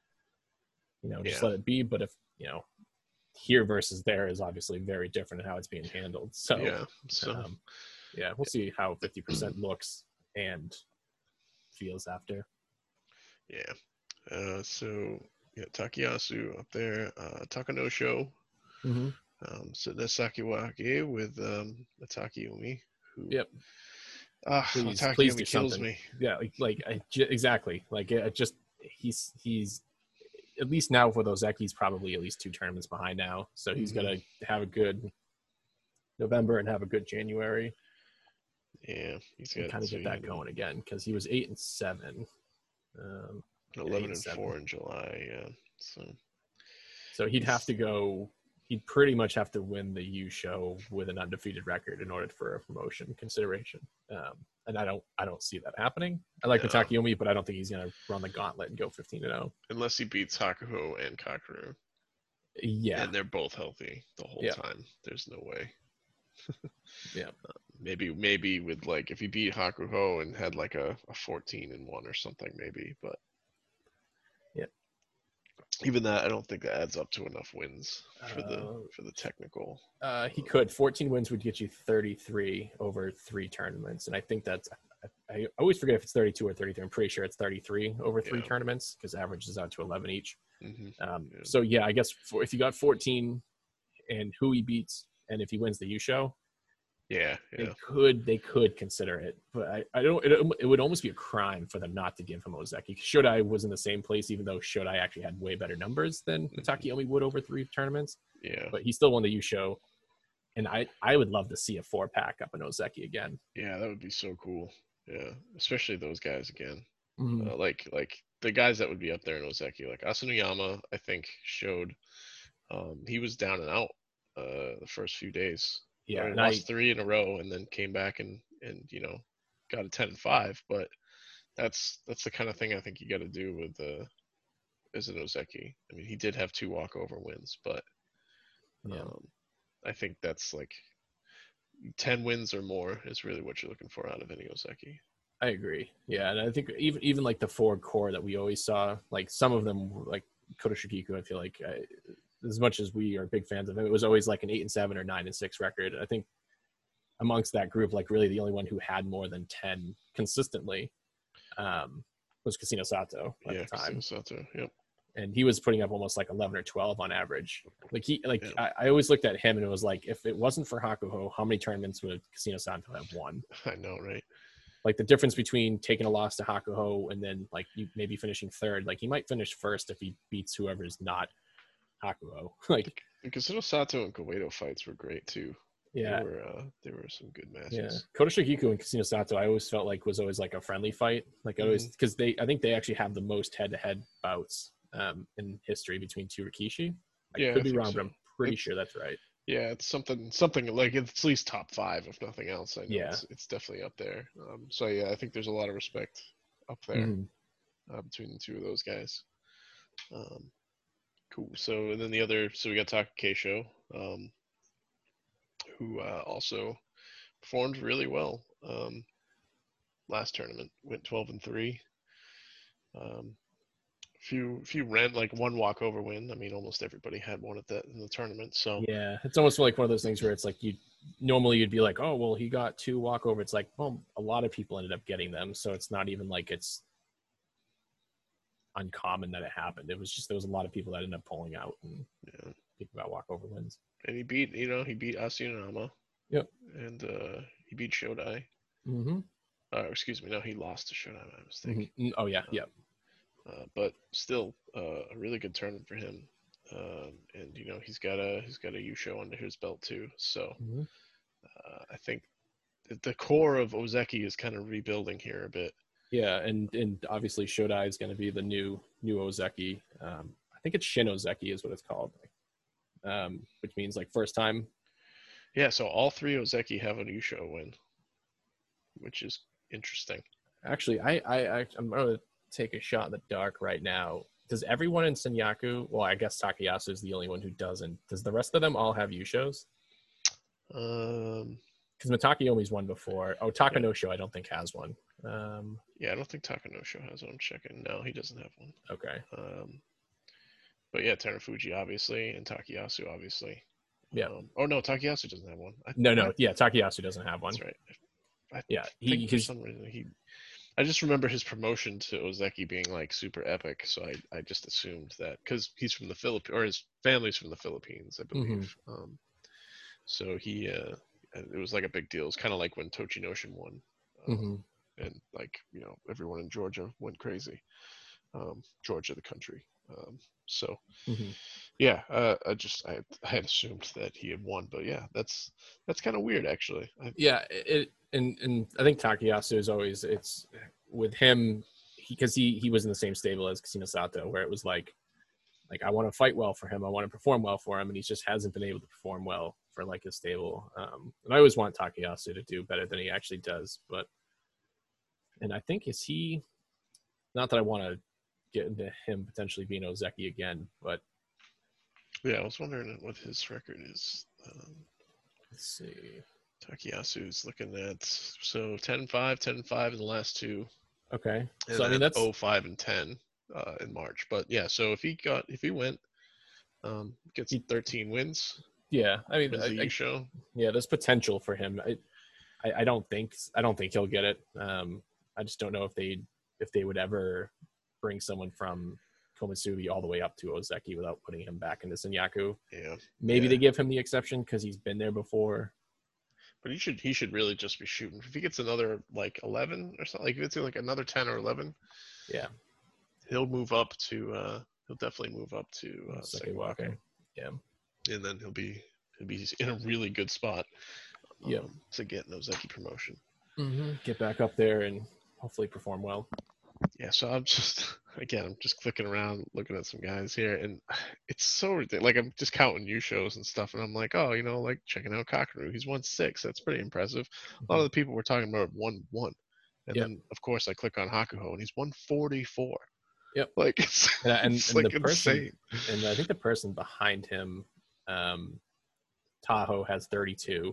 Speaker 2: you know, just
Speaker 1: Yeah.
Speaker 2: let it be. But if, you know, here versus there is obviously very different in how it's being handled. So,
Speaker 1: Yeah. So
Speaker 2: um, yeah, we'll see how fifty percent looks and feels after.
Speaker 1: yeah. Uh, so yeah, Takayasu up there. Uh, Takanosho.
Speaker 2: Mm-hmm.
Speaker 1: Um, sitting at Sakiwake with um, Takeyomi, who
Speaker 2: Yep.
Speaker 1: ah,
Speaker 2: Please, please
Speaker 1: Takeyomi
Speaker 2: do
Speaker 1: kills
Speaker 2: something.
Speaker 1: me.
Speaker 2: Yeah, like, like I, j- exactly. Like, it just he's he's at least now for those Ozeki, he's probably at least two tournaments behind now. So he's
Speaker 1: Mm-hmm.
Speaker 2: gonna have a good November and have a good January.
Speaker 1: Yeah, he's
Speaker 2: And
Speaker 1: got
Speaker 2: kind of
Speaker 1: so
Speaker 2: get
Speaker 1: he
Speaker 2: that
Speaker 1: had
Speaker 2: going again because he was eight and seven. Um, yeah,
Speaker 1: eleven
Speaker 2: eight and
Speaker 1: and
Speaker 2: seven.
Speaker 1: four in July. Yeah, so
Speaker 2: So he'd have
Speaker 1: he's
Speaker 2: to go. He'd pretty much have to win the U show with an undefeated record in order for a promotion consideration. Um, and I don't, I don't see that happening. I like
Speaker 1: no,
Speaker 2: the Takeyomi, but I don't think he's gonna run the gauntlet and go fifteen to zero.
Speaker 1: unless he beats Hakuho and Kakuru,
Speaker 2: Yeah,
Speaker 1: and they're both healthy the whole
Speaker 2: yeah,
Speaker 1: time. There's no way.
Speaker 2: yeah.
Speaker 1: Maybe maybe with like if he beat Hakuho and had like a, a fourteen and one or something, maybe. But
Speaker 2: Yeah.
Speaker 1: even that, I don't think that adds up to enough wins for the
Speaker 2: Uh,
Speaker 1: for the technical.
Speaker 2: uh, he
Speaker 1: Um,
Speaker 2: could. fourteen wins would get you thirty-three over three tournaments, and I think that's. I, I always forget if it's thirty-two or thirty-three. I'm pretty sure it's thirty-three over three
Speaker 1: yeah.
Speaker 2: tournaments because averages out to eleven each.
Speaker 1: hmm
Speaker 2: Um,
Speaker 1: yeah.
Speaker 2: so yeah, I guess for, if you got fourteen and who he beats, and if he wins the U show,
Speaker 1: Yeah.
Speaker 2: they
Speaker 1: Yeah.
Speaker 2: could they could consider it. But I, I don't. It, it would almost be a crime for them not to give him Ozeki. Shodai was in the same place, even though Shodai actually had way better numbers than
Speaker 1: Mhm.
Speaker 2: Takeyomi would over three tournaments.
Speaker 1: Yeah.
Speaker 2: But he still won the U show. And I, I would love to see a four pack up in Ozeki again.
Speaker 1: Yeah. That would be so cool. Yeah. Especially those guys again.
Speaker 2: Mm-hmm.
Speaker 1: Uh, like like the guys that would be up there in Ozeki, like Asanuyama, I think showed um, he was down and out uh, the first few days.
Speaker 2: Yeah,
Speaker 1: Or he
Speaker 2: and I
Speaker 1: lost three in a row and then came back and and you know got a ten and five. But that's that's the kind of thing I think you got to do with uh, as an Ozeki. I mean, he did have two walkover wins, but
Speaker 2: yeah,
Speaker 1: um, I think that's like ten wins or more is really what you're looking for out of any Ozeki.
Speaker 2: I agree. Yeah, and I think even even like the four core that we always saw, like some of them, like Koto Shikiku, I feel like I, as much as we are big fans of him, it was always like an eight and seven or nine and six record. I think amongst that group, like really the only one who had more than ten consistently um, was Casino Sato at
Speaker 1: Yeah,
Speaker 2: the
Speaker 1: Casino
Speaker 2: time.
Speaker 1: Sato. Yep.
Speaker 2: And he was putting up almost like eleven or twelve on average. Like he, like
Speaker 1: Yeah.
Speaker 2: I, I always looked at him and it was like, if it wasn't for Hakuho, how many tournaments would Casino Sato have won?
Speaker 1: I know, right?
Speaker 2: Like the difference between taking a loss to Hakuho and then like you maybe finishing third, like he might finish first if he beats whoever's not Hakuho. Like
Speaker 1: The Casino Sato and Kawato fights were great too.
Speaker 2: yeah,
Speaker 1: They were uh, they were some good
Speaker 2: yeah.
Speaker 1: matches.
Speaker 2: Koto Shikiku and Casino Sato, I always felt like was always like a friendly fight. Like I always because they, I think they actually have the most head-to-head bouts um, in history between two Rikishi. I
Speaker 1: Yeah,
Speaker 2: could
Speaker 1: I
Speaker 2: be
Speaker 1: think
Speaker 2: wrong,
Speaker 1: so.
Speaker 2: but I'm pretty
Speaker 1: It's,
Speaker 2: sure that's right.
Speaker 1: yeah, it's something something like it's at least top five if nothing else. I know
Speaker 2: Yeah.
Speaker 1: it's it's definitely up there. Um, so yeah, I think there's a lot of respect up there
Speaker 2: Mhm.
Speaker 1: uh, between the two of those guys. Um, cool. So and then the other, so we got Taka Keisho, um, who uh, also performed really well. Um, last tournament went twelve and three. Um, few few ran like one walkover win. I mean, almost everybody had one at that in the tournament. So
Speaker 2: Yeah, it's almost like one of those things where it's like you normally you'd be like, oh well, he got two walkover. It's like, well, a lot of people ended up getting them, so it's not even like it's uncommon that it happened. It was just there was a lot of people that ended up pulling out and
Speaker 1: yeah,
Speaker 2: people got walkover wins.
Speaker 1: and he beat you know he beat Asunama.
Speaker 2: Yep.
Speaker 1: And uh, he beat Shodai.
Speaker 2: Mm-hmm.
Speaker 1: Uh, excuse me, no, he lost to Shodai. My mistake.
Speaker 2: Mm-hmm. Oh yeah,
Speaker 1: Um,
Speaker 2: yeah.
Speaker 1: uh, but still, uh, a really good tournament for him. um, and you know he's got a he's got a Yusho under his belt too. So
Speaker 2: Mm-hmm.
Speaker 1: uh, I think the core of Ozeki is kind of rebuilding here a bit.
Speaker 2: Yeah, and and obviously Shodai is going to be the new new Ozeki. Um, I think it's Shin Ozeki is what it's called, um, which means like first time.
Speaker 1: Yeah, so all three Ozeki have a Yusho win, which is interesting.
Speaker 2: Actually, I I, I I'm going to take a shot in the dark right now. Does everyone in Senyaku? Well, I guess Takayasu is the only one who doesn't. Does the rest of them all have Yushos?
Speaker 1: Um,
Speaker 2: Because Matakiyomi's won before. Oh, Takanosho,
Speaker 1: yeah.
Speaker 2: I don't think has one. Um,
Speaker 1: yeah, I don't think Takanosho has one. I'm checking. No, he doesn't have one.
Speaker 2: okay.
Speaker 1: Um, but yeah, Terufuji obviously, and Takayasu obviously.
Speaker 2: Yeah.
Speaker 1: Um, oh no, Takayasu doesn't have one. I,
Speaker 2: No, no. Yeah, Takayasu doesn't have one.
Speaker 1: That's right. I
Speaker 2: Yeah,
Speaker 1: think
Speaker 2: he
Speaker 1: for some reason he. I just remember his promotion to Ozeki being like super epic, so I, I just assumed that because he's from the Philippines or his family's from the Philippines, I believe.
Speaker 2: Mm-hmm.
Speaker 1: Um, so he uh, it was like a big deal. It's kind of like when Tochinoshin won, um,
Speaker 2: Mm-hmm.
Speaker 1: and like you know everyone in Georgia went crazy. Um, Georgia, the country. Um, so
Speaker 2: Mm-hmm.
Speaker 1: yeah, uh, I just I, I had assumed that he had won, but yeah, that's that's kind of weird actually. I,
Speaker 2: Yeah, it and and I think Takayasu is always it's with him because he, he he was in the same stable as Casino Sato, where it was like like I want to fight well for him, I want to perform well for him, and he just hasn't been able to perform well for like his stable. Um, and I always want Takayasu to do better than he actually does, but and I think is he not that I want to get into him potentially being Ozeki again, but
Speaker 1: yeah, I was wondering what his record is. Um,
Speaker 2: let's see.
Speaker 1: Takayasu's looking at so ten five, ten five in the last two.
Speaker 2: Okay.
Speaker 1: And
Speaker 2: So I mean
Speaker 1: then
Speaker 2: that's
Speaker 1: oh five and ten uh, in March. But yeah, so if he got if he went, um, gets
Speaker 2: he,
Speaker 1: thirteen wins,
Speaker 2: yeah. I mean,
Speaker 1: wins
Speaker 2: I,
Speaker 1: the
Speaker 2: I,
Speaker 1: U show.
Speaker 2: yeah, there's potential for him. I, I, I don't think I don't think he'll get it. Um, I just don't know if they if they would ever bring someone from Komatsubi all the way up to Ozeki without putting him back into Senyaku.
Speaker 1: Yeah.
Speaker 2: Maybe
Speaker 1: yeah.
Speaker 2: they give him the exception because he's been there before.
Speaker 1: But he should he should really just be shooting. If he gets another like eleven or something, like if it's like another ten or eleven,
Speaker 2: yeah,
Speaker 1: he'll move up to. Uh, he'll definitely move up to uh,
Speaker 2: Sekiwake. Yeah,
Speaker 1: and then he'll be he'll be in a really good spot. Um,
Speaker 2: yeah,
Speaker 1: to get an Ozeki promotion.
Speaker 2: mm-hmm. Get back up there and hopefully perform well.
Speaker 1: Yeah, so I'm just again, I'm just clicking around, looking at some guys here, and it's so ridiculous. Like I'm just counting new shows and stuff, and I'm like, oh, you know, like checking out Kakaru, he's won six. That's pretty impressive. A lot of the people we're talking about have won one, and
Speaker 2: Yep.
Speaker 1: then of course I click on Hakuho, and he's won forty-four.
Speaker 2: Yep.
Speaker 1: Like it's,
Speaker 2: and, and,
Speaker 1: it's
Speaker 2: and
Speaker 1: like
Speaker 2: the person,
Speaker 1: insane.
Speaker 2: and I think the person behind him, um, Tahoe has thirty-two.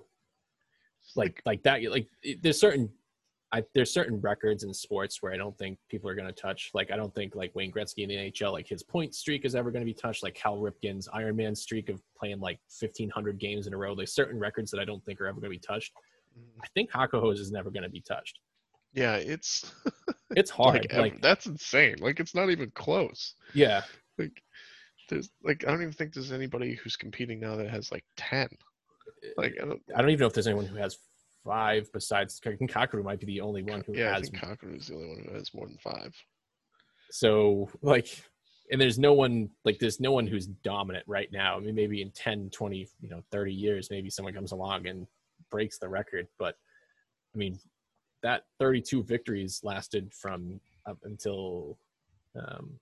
Speaker 2: Like like that. Like there's certain. I, there's certain records in sports where I don't think people are going to touch. Like, I don't think like Wayne Gretzky in the N H L, like his point streak is ever going to be touched. Like Cal Ripken's Ironman streak of playing like fifteen hundred games in a row. There's certain records that I don't think are ever going to be touched. I think Hakuho's is never going to be touched.
Speaker 1: Yeah, it's
Speaker 2: it's hard.
Speaker 1: like,
Speaker 2: like
Speaker 1: that's insane. Like it's not even close.
Speaker 2: Yeah.
Speaker 1: Like there's like I don't even think there's anybody who's competing now that has like ten. Like I don't.
Speaker 2: I don't even know if there's anyone who has five besides I think Kakaru might be the only one who
Speaker 1: yeah,
Speaker 2: has.
Speaker 1: I think Kakaru is the only one who has more than five.
Speaker 2: So like, and there's no one like there's no one who's dominant right now. I mean, maybe in ten, twenty, you know, thirty years, maybe someone comes along and breaks the record. But I mean, that thirty-two victories lasted from up until, um,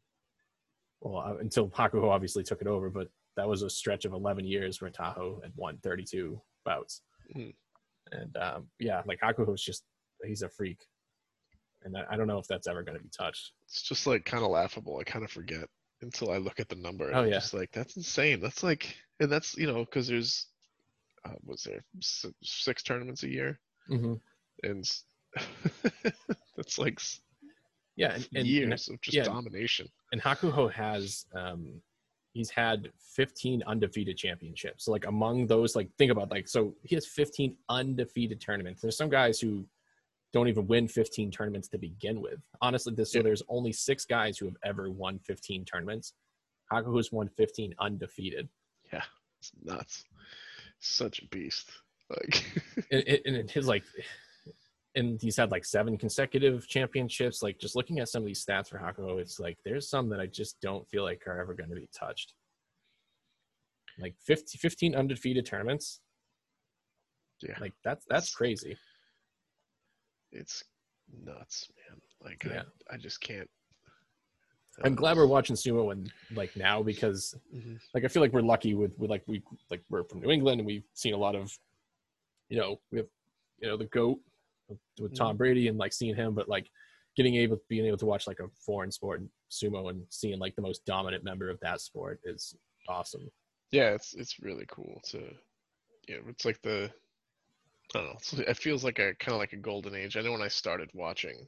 Speaker 2: well, uh, until Hakuho obviously took it over. But that was a stretch of eleven years where Tahoe had won thirty-two bouts. Mm-hmm. And um, yeah, like Hakuho's just, he's a freak. And I, I don't know if that's ever going to be touched.
Speaker 1: It's just like kind of laughable. I kind of forget until I look at the number. And
Speaker 2: oh,
Speaker 1: I'm
Speaker 2: yeah.
Speaker 1: just like, that's insane. That's like, and that's, you know, because there's, uh, what's there, six, six tournaments a year?
Speaker 2: Mm-hmm.
Speaker 1: And that's like
Speaker 2: yeah, and, and,
Speaker 1: years
Speaker 2: and,
Speaker 1: of just
Speaker 2: yeah,
Speaker 1: domination.
Speaker 2: And Hakuho has, um, he's had fifteen undefeated championships. So like among those, like think about like, so he has fifteen undefeated tournaments. There's some guys who don't even win fifteen tournaments to begin with. Honestly, this, so there's only six guys who have ever won fifteen tournaments. Hakuho's won fifteen undefeated.
Speaker 1: Yeah, it's nuts. Such a beast. Like,
Speaker 2: and, and his like, and he's had like seven consecutive championships. Like just looking at some of these stats for Hakuho, it's like there's some that I just don't feel like are ever going to be touched. Like fifty, fifteen undefeated tournaments.
Speaker 1: Yeah,
Speaker 2: Like that's that's
Speaker 1: It's-
Speaker 2: crazy.
Speaker 1: it's nuts, man. Like
Speaker 2: Yeah.
Speaker 1: I, I just can't.
Speaker 2: I'm
Speaker 1: uh,
Speaker 2: glad we're watching sumo when like now because
Speaker 1: mhm.
Speaker 2: like I feel like we're lucky with with like we like we're from New England and we've seen a lot of, you know, we have, you know, the GOAT with Tom
Speaker 1: Mhm.
Speaker 2: Brady and like seeing him, but like getting able being able to watch like a foreign sport sumo and seeing like the most dominant member of that sport is awesome.
Speaker 1: Yeah, it's it's really cool to, yeah, it's like the, I don't know, it's, it feels like a kind of like a golden age. I know when I started watching,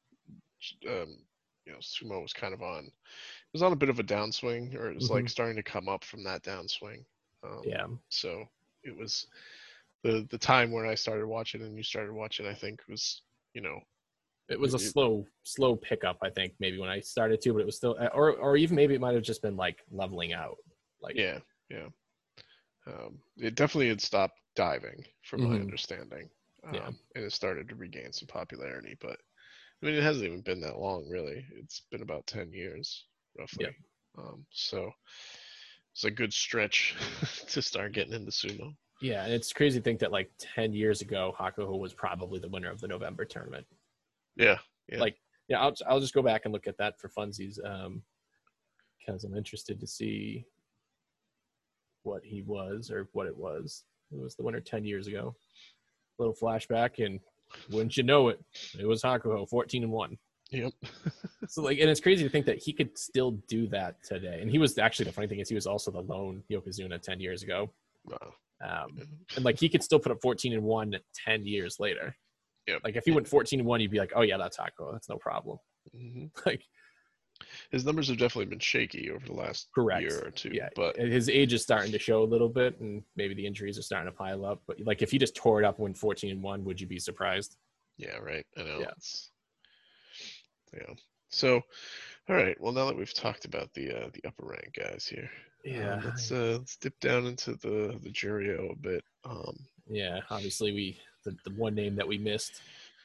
Speaker 1: um, you know, sumo was kind of on, it was on a bit of a downswing, or it was like
Speaker 2: Mhm.
Speaker 1: starting to come up from that downswing. Um,
Speaker 2: Yeah.
Speaker 1: So it was the the time when I started watching and you started watching, I think was, you know,
Speaker 2: It was a
Speaker 1: it,
Speaker 2: slow, slow pickup, I think, maybe when I started to, but it was still, or, or even maybe it might have just been like leveling out. Like,
Speaker 1: yeah, yeah. Um, it definitely had stopped diving, from my
Speaker 2: Mhm.
Speaker 1: understanding, um,
Speaker 2: Yeah.
Speaker 1: and it started to regain some popularity. But I mean, it hasn't even been that long, really. It's been about ten years, roughly.
Speaker 2: Yeah.
Speaker 1: Um, so it's a good stretch to start getting into sumo.
Speaker 2: Yeah, and it's crazy to think that like ten years ago, Hakuho was probably the winner of the November tournament.
Speaker 1: Yeah, yeah.
Speaker 2: Like, yeah, I'll I'll just go back and look at that for funsies, um, because I'm interested to see what he was or what it was. It was the winner ten years ago. Little flashback, and wouldn't you know it, it was Hakuho, fourteen and one.
Speaker 1: Yep.
Speaker 2: So like, and it's crazy to think that he could still do that today. And he was actually, the funny thing is he was also the lone Yokozuna ten years ago.
Speaker 1: Wow.
Speaker 2: Um, and like he could still put up fourteen and one ten years later.
Speaker 1: Yep.
Speaker 2: Like if he went fourteen and one, you'd be like, oh yeah, that's Hakuho. That's no problem.
Speaker 1: hmm
Speaker 2: Like,
Speaker 1: His numbers have definitely been shaky over the last
Speaker 2: correct.
Speaker 1: year or two.
Speaker 2: Yeah.
Speaker 1: But
Speaker 2: And his age is starting to show a little bit, and maybe the injuries are starting to pile up. But like if he just tore it up and went fourteen and one, would you be surprised?
Speaker 1: yeah, right. I know.
Speaker 2: Yeah.
Speaker 1: It's, yeah. So, all right. Well, now that we've talked about the uh, the upper rank guys here,
Speaker 2: Yeah.
Speaker 1: um, let's uh, let's dip down into the the Jurio a bit. Um,
Speaker 2: Yeah. Obviously, we the, the one name that we missed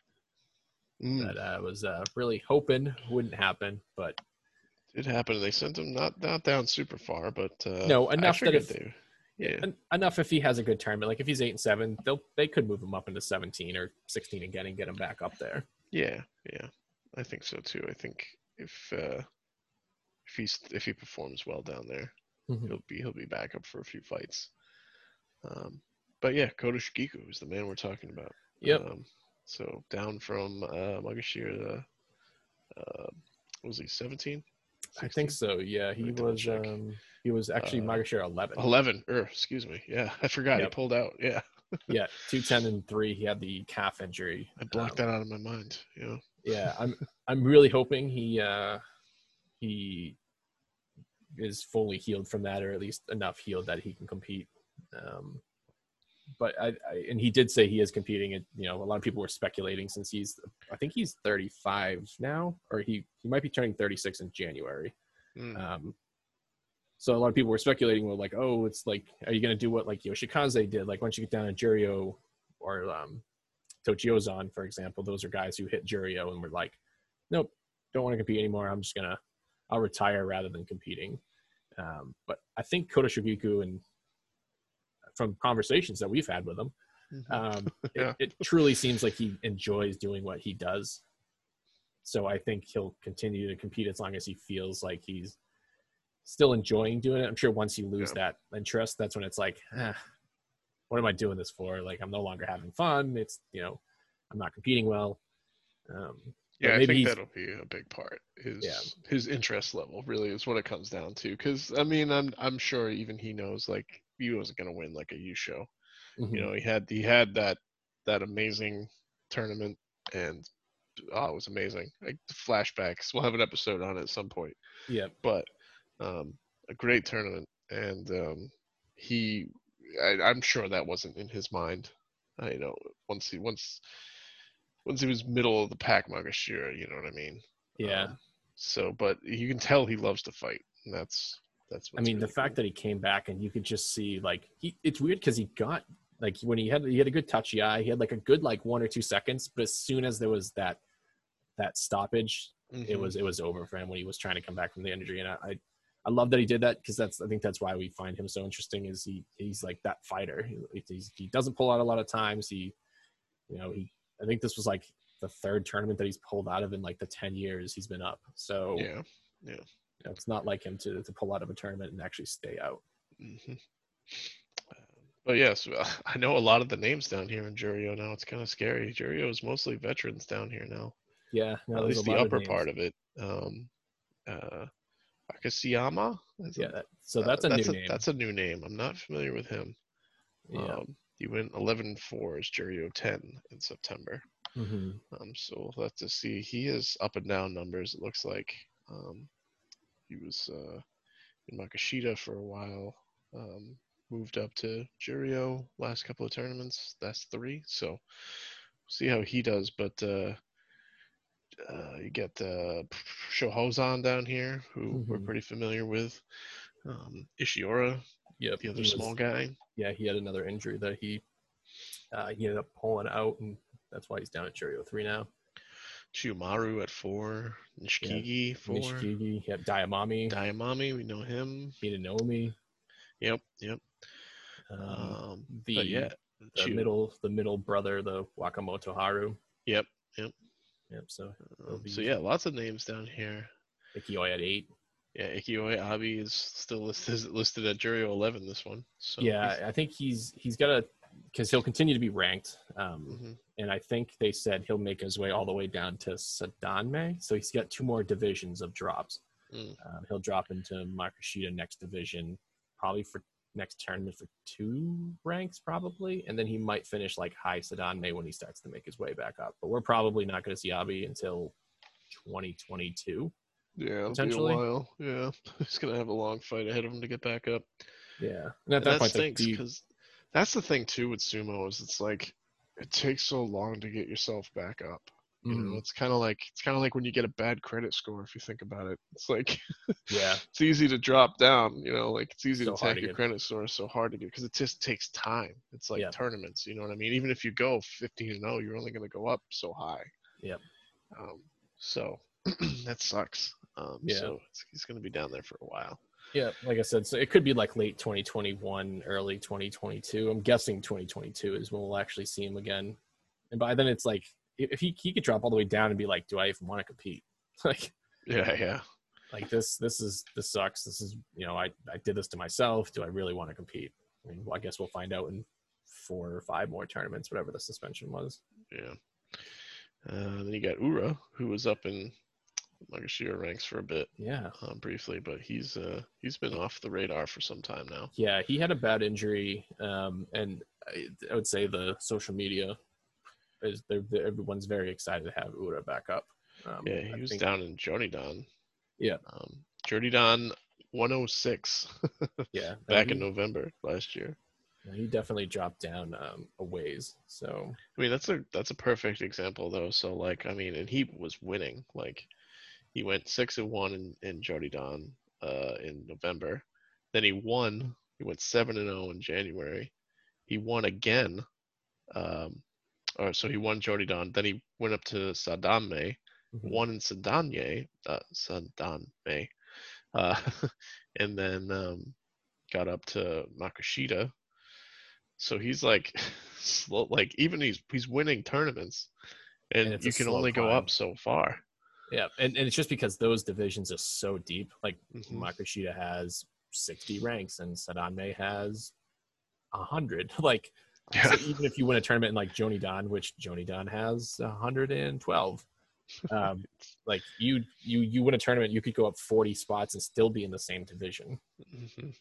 Speaker 1: mm,
Speaker 2: that I uh, was uh, really hoping wouldn't happen, but
Speaker 1: it happened. They sent him not not down super far, but uh,
Speaker 2: no,
Speaker 1: I
Speaker 2: enough that
Speaker 1: figured
Speaker 2: if
Speaker 1: they, yeah,
Speaker 2: en- enough if he has a good tournament, like if he's eight and seven, they'll they could move him up into seventeen or sixteen again and get him back up there.
Speaker 1: yeah, yeah. I think so too. I think if uh, if he's if he performs well down there,
Speaker 2: Mhm.
Speaker 1: he'll be he'll be back up for a few fights. Um, but yeah, Kota Shikiku is the man we're talking about.
Speaker 2: Yep.
Speaker 1: Um, so down from uh, Magashira, uh, what was he, seventeen?
Speaker 2: I think so. Yeah, he
Speaker 1: Let me double
Speaker 2: was.
Speaker 1: check.
Speaker 2: Um, he was actually
Speaker 1: Uh,
Speaker 2: Magashira eleven.
Speaker 1: eleven, er, excuse me. Yeah, I forgot he
Speaker 2: Yep.
Speaker 1: pulled out. Yeah,
Speaker 2: Yeah, two ten and three. He had the calf injury.
Speaker 1: I blocked
Speaker 2: Um,
Speaker 1: that out of my mind. Yeah,
Speaker 2: Yeah, I'm. I'm really hoping he. Uh, he is fully healed from that, or at least enough healed that he can compete. Um, but I, I, and he did say he is competing. And you know, a lot of people were speculating since he's, I think he's thirty-five now, or he he might be turning thirty-six in January.
Speaker 1: mm,
Speaker 2: Um, so a lot of people were speculating, well, like, oh, it's like, are you going to do what like Yoshikaze did? Like once you get down to Jurio or um, Tochiozan, for example, those are guys who hit Jurio and were like, nope, don't want to compete anymore. I'm just gonna, I'll retire rather than competing. Um, but I think Kota Shikiku, and from conversations that we've had with him,
Speaker 1: mhm.
Speaker 2: um,
Speaker 1: Yeah.
Speaker 2: it, it truly seems like he enjoys doing what he does. So I think he'll continue to compete as long as he feels like he's still enjoying doing it. I'm sure once you lose
Speaker 1: Yeah.
Speaker 2: that interest, that's when it's like, eh, what am I doing this for? Like, I'm no longer having fun. It's, you know, I'm not competing well. Um,
Speaker 1: Yeah,
Speaker 2: but
Speaker 1: I
Speaker 2: maybe
Speaker 1: think
Speaker 2: he's,
Speaker 1: that'll be a big part. His
Speaker 2: Yeah.
Speaker 1: his interest level really is what it comes down to. Because I mean, I'm I'm sure even he knows like he wasn't gonna win like a U show.
Speaker 2: mhm,
Speaker 1: You know, he had he had that that amazing tournament, and oh, it was amazing. Like the flashbacks. We'll have an episode on it at some point.
Speaker 2: yeah,
Speaker 1: But um, a great tournament, and um, he, I, I'm sure that wasn't in his mind. I know once he once once he was middle of the pack, Magashira. You know what I mean?
Speaker 2: yeah.
Speaker 1: Um, so, but you can tell he loves to fight, and that's that's.
Speaker 2: I
Speaker 1: What's
Speaker 2: mean,
Speaker 1: really
Speaker 2: the fact
Speaker 1: cool.
Speaker 2: that he came back and you could just see like he, it's weird because he got like when he had he had a good touchy eye, he had like a good like one or two seconds, but as soon as there was that that stoppage, it
Speaker 1: Mhm.
Speaker 2: was it was over for him when he was trying to come back from the injury. And I, I I love that he did that because that's I think that's why we find him so interesting. Is he he's like that fighter. He, he's, he doesn't pull out a lot of times. He, you know, he I think this was like the third tournament that he's pulled out of in like the ten years he's been up. So
Speaker 1: Yeah, yeah.
Speaker 2: you know, it's not like him to to pull out of a tournament and actually stay out.
Speaker 1: Mm-hmm. But yes, I know a lot of the names down here in Jurio now. It's kind of scary. Jurio is mostly veterans down here now.
Speaker 2: Yeah, no,
Speaker 1: At
Speaker 2: there's
Speaker 1: least
Speaker 2: a
Speaker 1: the
Speaker 2: lot
Speaker 1: upper
Speaker 2: of names.
Speaker 1: part of it. Um, uh, Akasiyama.
Speaker 2: Yeah, that, so
Speaker 1: uh,
Speaker 2: that's a
Speaker 1: that's
Speaker 2: new
Speaker 1: a
Speaker 2: name.
Speaker 1: that's a new name. I'm not familiar with him.
Speaker 2: Yeah.
Speaker 1: Um, he went eleven and four as Jurio ten in September.
Speaker 2: Mm-hmm.
Speaker 1: Um, so we'll have to see. He has up and down numbers. It looks like um, he was uh, in Makashita for a while. Um, moved up to Jurio last couple of tournaments. That's three. So we'll see how he does. But uh, uh, you get uh, Shohozan down here, who
Speaker 2: Mm-hmm.
Speaker 1: we're pretty familiar with. Um, Ishiora,
Speaker 2: Yep,
Speaker 1: the other
Speaker 2: he was-
Speaker 1: small guy.
Speaker 2: Yeah, he had another injury that he uh, he ended up pulling out, and that's why he's down at Churio three now.
Speaker 1: Chiyomaru at four. Nishikigi four.
Speaker 2: Nishikigi, yeah, Diamami,
Speaker 1: Diamami, we know him.
Speaker 2: Hinanomi.
Speaker 1: Yep, yep.
Speaker 2: Um,
Speaker 1: Um,
Speaker 2: the
Speaker 1: but yeah,
Speaker 2: the
Speaker 1: Chu.
Speaker 2: middle the middle brother, the Wakamoto Haru.
Speaker 1: Yep, yep.
Speaker 2: Yep. So
Speaker 1: Um, so yeah, lots of names down here.
Speaker 2: Ikioi at eight.
Speaker 1: Yeah, Ikioi Abi is still listed listed at Jurio eleven. This one. So
Speaker 2: yeah,
Speaker 1: he's-
Speaker 2: I think he's he's got to because he'll continue to be ranked. Um,
Speaker 1: mhm.
Speaker 2: And I think they said he'll make his way all the way down to Sadanme. So he's got two more divisions of drops.
Speaker 1: Mm.
Speaker 2: Um, he'll drop into Makashita next division, probably for next tournament for two ranks, probably. And then he might finish like high Sadanme when he starts to make his way back up. But we're probably not going to see Abi until twenty twenty-two.
Speaker 1: Yeah, it'll be a
Speaker 2: Potentially.
Speaker 1: while. Yeah, he's gonna have a long fight ahead of him to get back up.
Speaker 2: Yeah. And at
Speaker 1: And
Speaker 2: that,
Speaker 1: that
Speaker 2: point, like,
Speaker 1: stinks
Speaker 2: do you-
Speaker 1: because that's the thing too with sumo is it's like it takes so long to get yourself back up. You know,
Speaker 2: Mhm.
Speaker 1: it's kind of like it's kind of like when you get a bad credit score. If you think about it, it's like
Speaker 2: yeah.
Speaker 1: it's easy to drop down. You know, like it's easy
Speaker 2: So
Speaker 1: to
Speaker 2: hard
Speaker 1: tank
Speaker 2: to
Speaker 1: your
Speaker 2: get-
Speaker 1: credit score. So hard to get because it just takes time. It's like
Speaker 2: Yeah.
Speaker 1: tournaments. You know what I mean? Even if you go fifteen and oh, you're only going to go up so high.
Speaker 2: Yep.
Speaker 1: Um, so that sucks. Um,
Speaker 2: Yeah.
Speaker 1: So it's, he's going to be down there for a while.
Speaker 2: Yeah, like I said, so it could be like late twenty twenty-one, early twenty twenty-two. I'm guessing twenty twenty-two is when we'll actually see him again. And by then, it's like if he he could drop all the way down and be like, "Do I even want to compete?" like,
Speaker 1: Yeah, yeah.
Speaker 2: like this this is this sucks. This is you know I I did this to myself. Do I really want to compete? I mean, well, I guess we'll find out in four or five more tournaments, whatever the suspension was.
Speaker 1: Yeah. Uh, then you got Ura, who was up in Magashira ranks for a bit,
Speaker 2: Yeah,
Speaker 1: um, briefly, but he's uh, he's been off the radar for some time now.
Speaker 2: yeah, he had a bad injury, um, and I, I would say the social media is they're, they're- everyone's very excited to have Ura back up. Um,
Speaker 1: Yeah, he
Speaker 2: I
Speaker 1: was
Speaker 2: think-
Speaker 1: down in Jonidan.
Speaker 2: Yeah.
Speaker 1: Um, Jonidan one oh six
Speaker 2: Yeah,
Speaker 1: back
Speaker 2: he,
Speaker 1: in November last year.
Speaker 2: he definitely dropped down um, a ways. So
Speaker 1: I mean, that's a that's a perfect example though. So like, I mean, and he was winning. Like, he went six and one in in Jonidan uh, in November. Then he won. He went seven and zero in January. He won again. Um, or so he won Jonidan. Then he went up to Sadanme, won in Sadanye, uh, Sadanme, uh, and then um, got up to Makashita. So he's like, slow, like even he's he's winning tournaments, and,
Speaker 2: And it's
Speaker 1: you
Speaker 2: a
Speaker 1: can
Speaker 2: slow
Speaker 1: only go
Speaker 2: climb.
Speaker 1: up so far.
Speaker 2: yeah, and, and it's just because those divisions are so deep. Like
Speaker 1: Mhm.
Speaker 2: Makashita has sixty ranks and Sadanme has one hundred. Like,
Speaker 1: Yeah.
Speaker 2: so even if you win a tournament in like Jonidan, which Jonidan has one hundred twelve, um, like you you you win a tournament, you could go up forty spots and still be in the same division.
Speaker 1: hmm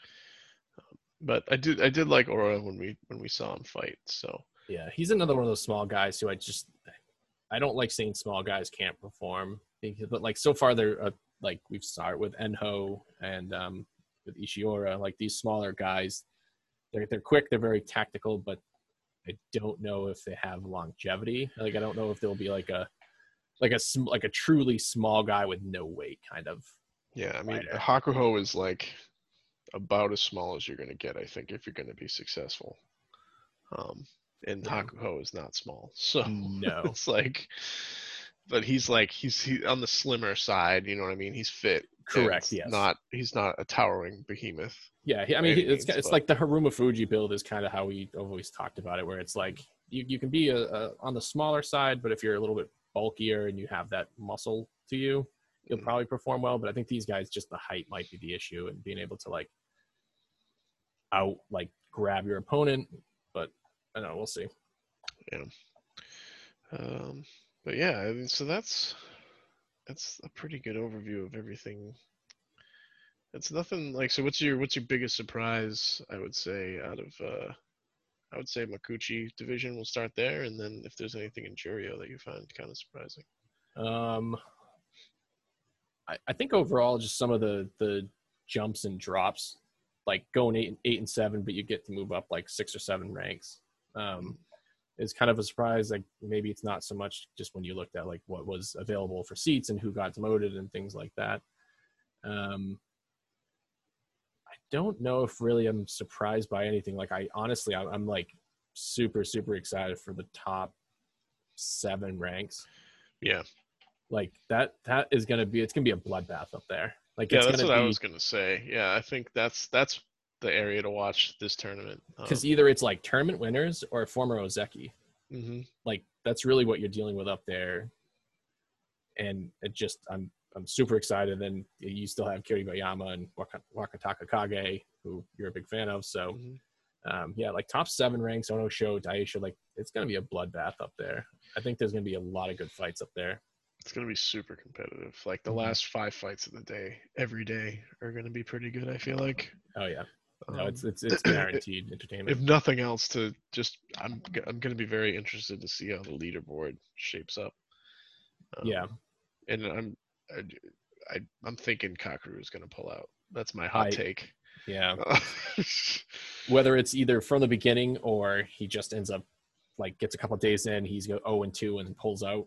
Speaker 1: But I did I did like Aura when we when we saw him fight. So
Speaker 2: Yeah, he's another one of those small guys who I just I don't like saying small guys can't perform, because- but like so far they're uh, like we've started with Enho and um, with Ishiora, like these smaller guys, they're they're quick, they're very tactical, but I don't know if they have longevity. Like I don't know if there'll be like a like a sm- like a truly small guy with no weight kind of.
Speaker 1: yeah, I mean
Speaker 2: Fighter.
Speaker 1: Hakuho is like about as small as you're gonna get, I think, if you're gonna be successful. Um, and
Speaker 2: Yeah.
Speaker 1: Hakuho is not small, so
Speaker 2: No.
Speaker 1: it's like, but he's like he's he on the slimmer side. You know what I mean? He's fit,
Speaker 2: Correct. Yes.
Speaker 1: Not he's not a towering behemoth.
Speaker 2: Yeah. I mean, it's
Speaker 1: means,
Speaker 2: it's
Speaker 1: but...
Speaker 2: like the Haruma Fuji build is kind of how we always talked about it, where it's like you, you can be a, a, on the smaller side, but if you're a little bit bulkier and you have that muscle to you, you'll probably perform well. But I think these guys, just the height might be the issue, and being able to like out like grab your opponent. But I don't know, we'll see.
Speaker 1: Yeah. Um, but yeah, I mean, so that's that's a pretty good overview of everything. It's nothing like, so what's your what's your biggest surprise, I would say, out of uh I would say Makuuchi division. We'll start there, and then if there's anything in Juryo that you find kind of surprising.
Speaker 2: Um I, I think overall just some of the the jumps and drops, like going eight and eight and seven, but you get to move up like six or seven ranks. Um is kind of a surprise. Like maybe it's not so much just when you looked at like what was available for seats and who got demoted and things like that. Um, I don't know if really I'm surprised by anything. Like I honestly, I'm, I'm like super, super excited for the top seven ranks.
Speaker 1: Yeah.
Speaker 2: Like that, that is going to be, it's going to be a bloodbath up there. Like,
Speaker 1: yeah,
Speaker 2: it's
Speaker 1: that's
Speaker 2: gonna
Speaker 1: what
Speaker 2: be,
Speaker 1: I was going to say. Yeah. I think that's, that's the area to watch this tournament.
Speaker 2: Because
Speaker 1: um,
Speaker 2: either it's like tournament winners or former Ozeki.
Speaker 1: mm-hmm.
Speaker 2: Like that's really what you're dealing with up there. And it just, I'm, I'm super excited. And you still have Kiribayama and Waka, Wakataka Kage, who you're a big fan of. So, mm-hmm. um, yeah, like top seven ranks, Ono Sho, Daisho, like it's going to be a bloodbath up there. I think there's going to be a lot of good fights up there.
Speaker 1: It's going to be super competitive. Like the mm-hmm. last five fights of the day, every day, are going to be pretty good, I feel like.
Speaker 2: Oh, yeah. No, it's it's it's guaranteed entertainment.
Speaker 1: If nothing else, to just I'm I'm going to be very interested to see how the leaderboard shapes up.
Speaker 2: Um, yeah,
Speaker 1: and I'm I, I I'm thinking Kakeru is going to pull out. That's my hot I, take.
Speaker 2: Yeah. Whether it's either from the beginning or he just ends up like gets a couple of days in, he's go oh and two and pulls out.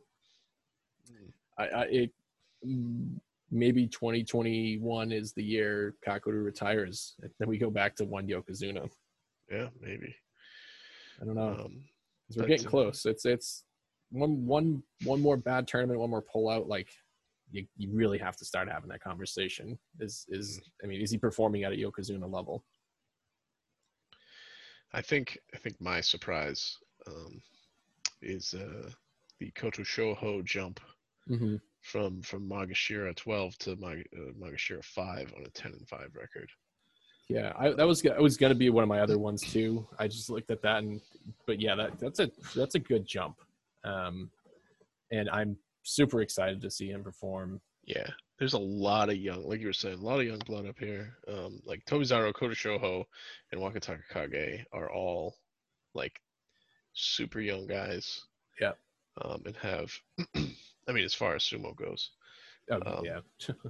Speaker 2: I, I it. Maybe twenty twenty-one is the year Kakeru retires. Then we go back to one Yokozuna.
Speaker 1: Yeah, maybe.
Speaker 2: I don't know. Um, we're getting close. It's it's one one one more bad tournament, one more pullout. Like you, you really have to start having that conversation. Is is I mean, is he performing at a Yokozuna level?
Speaker 1: I think I think my surprise um, is uh, the Koto Shoho jump. Mm-hmm. From from Magashira twelve to Mag, uh, Magashira five on a ten and five record.
Speaker 2: Yeah, I, that was that was going to be one of my other ones too. I just looked at that, and but yeah, that that's a that's a good jump, um, and I'm super excited to see him perform.
Speaker 1: Yeah, there's a lot of young, like you were saying, a lot of young blood up here. Um, like Tobizaru, Koto Shoho, and Wakataka Kage are all like super young guys.
Speaker 2: Yeah,
Speaker 1: um, and have. I mean, as far as sumo goes.
Speaker 2: Oh, um, yeah.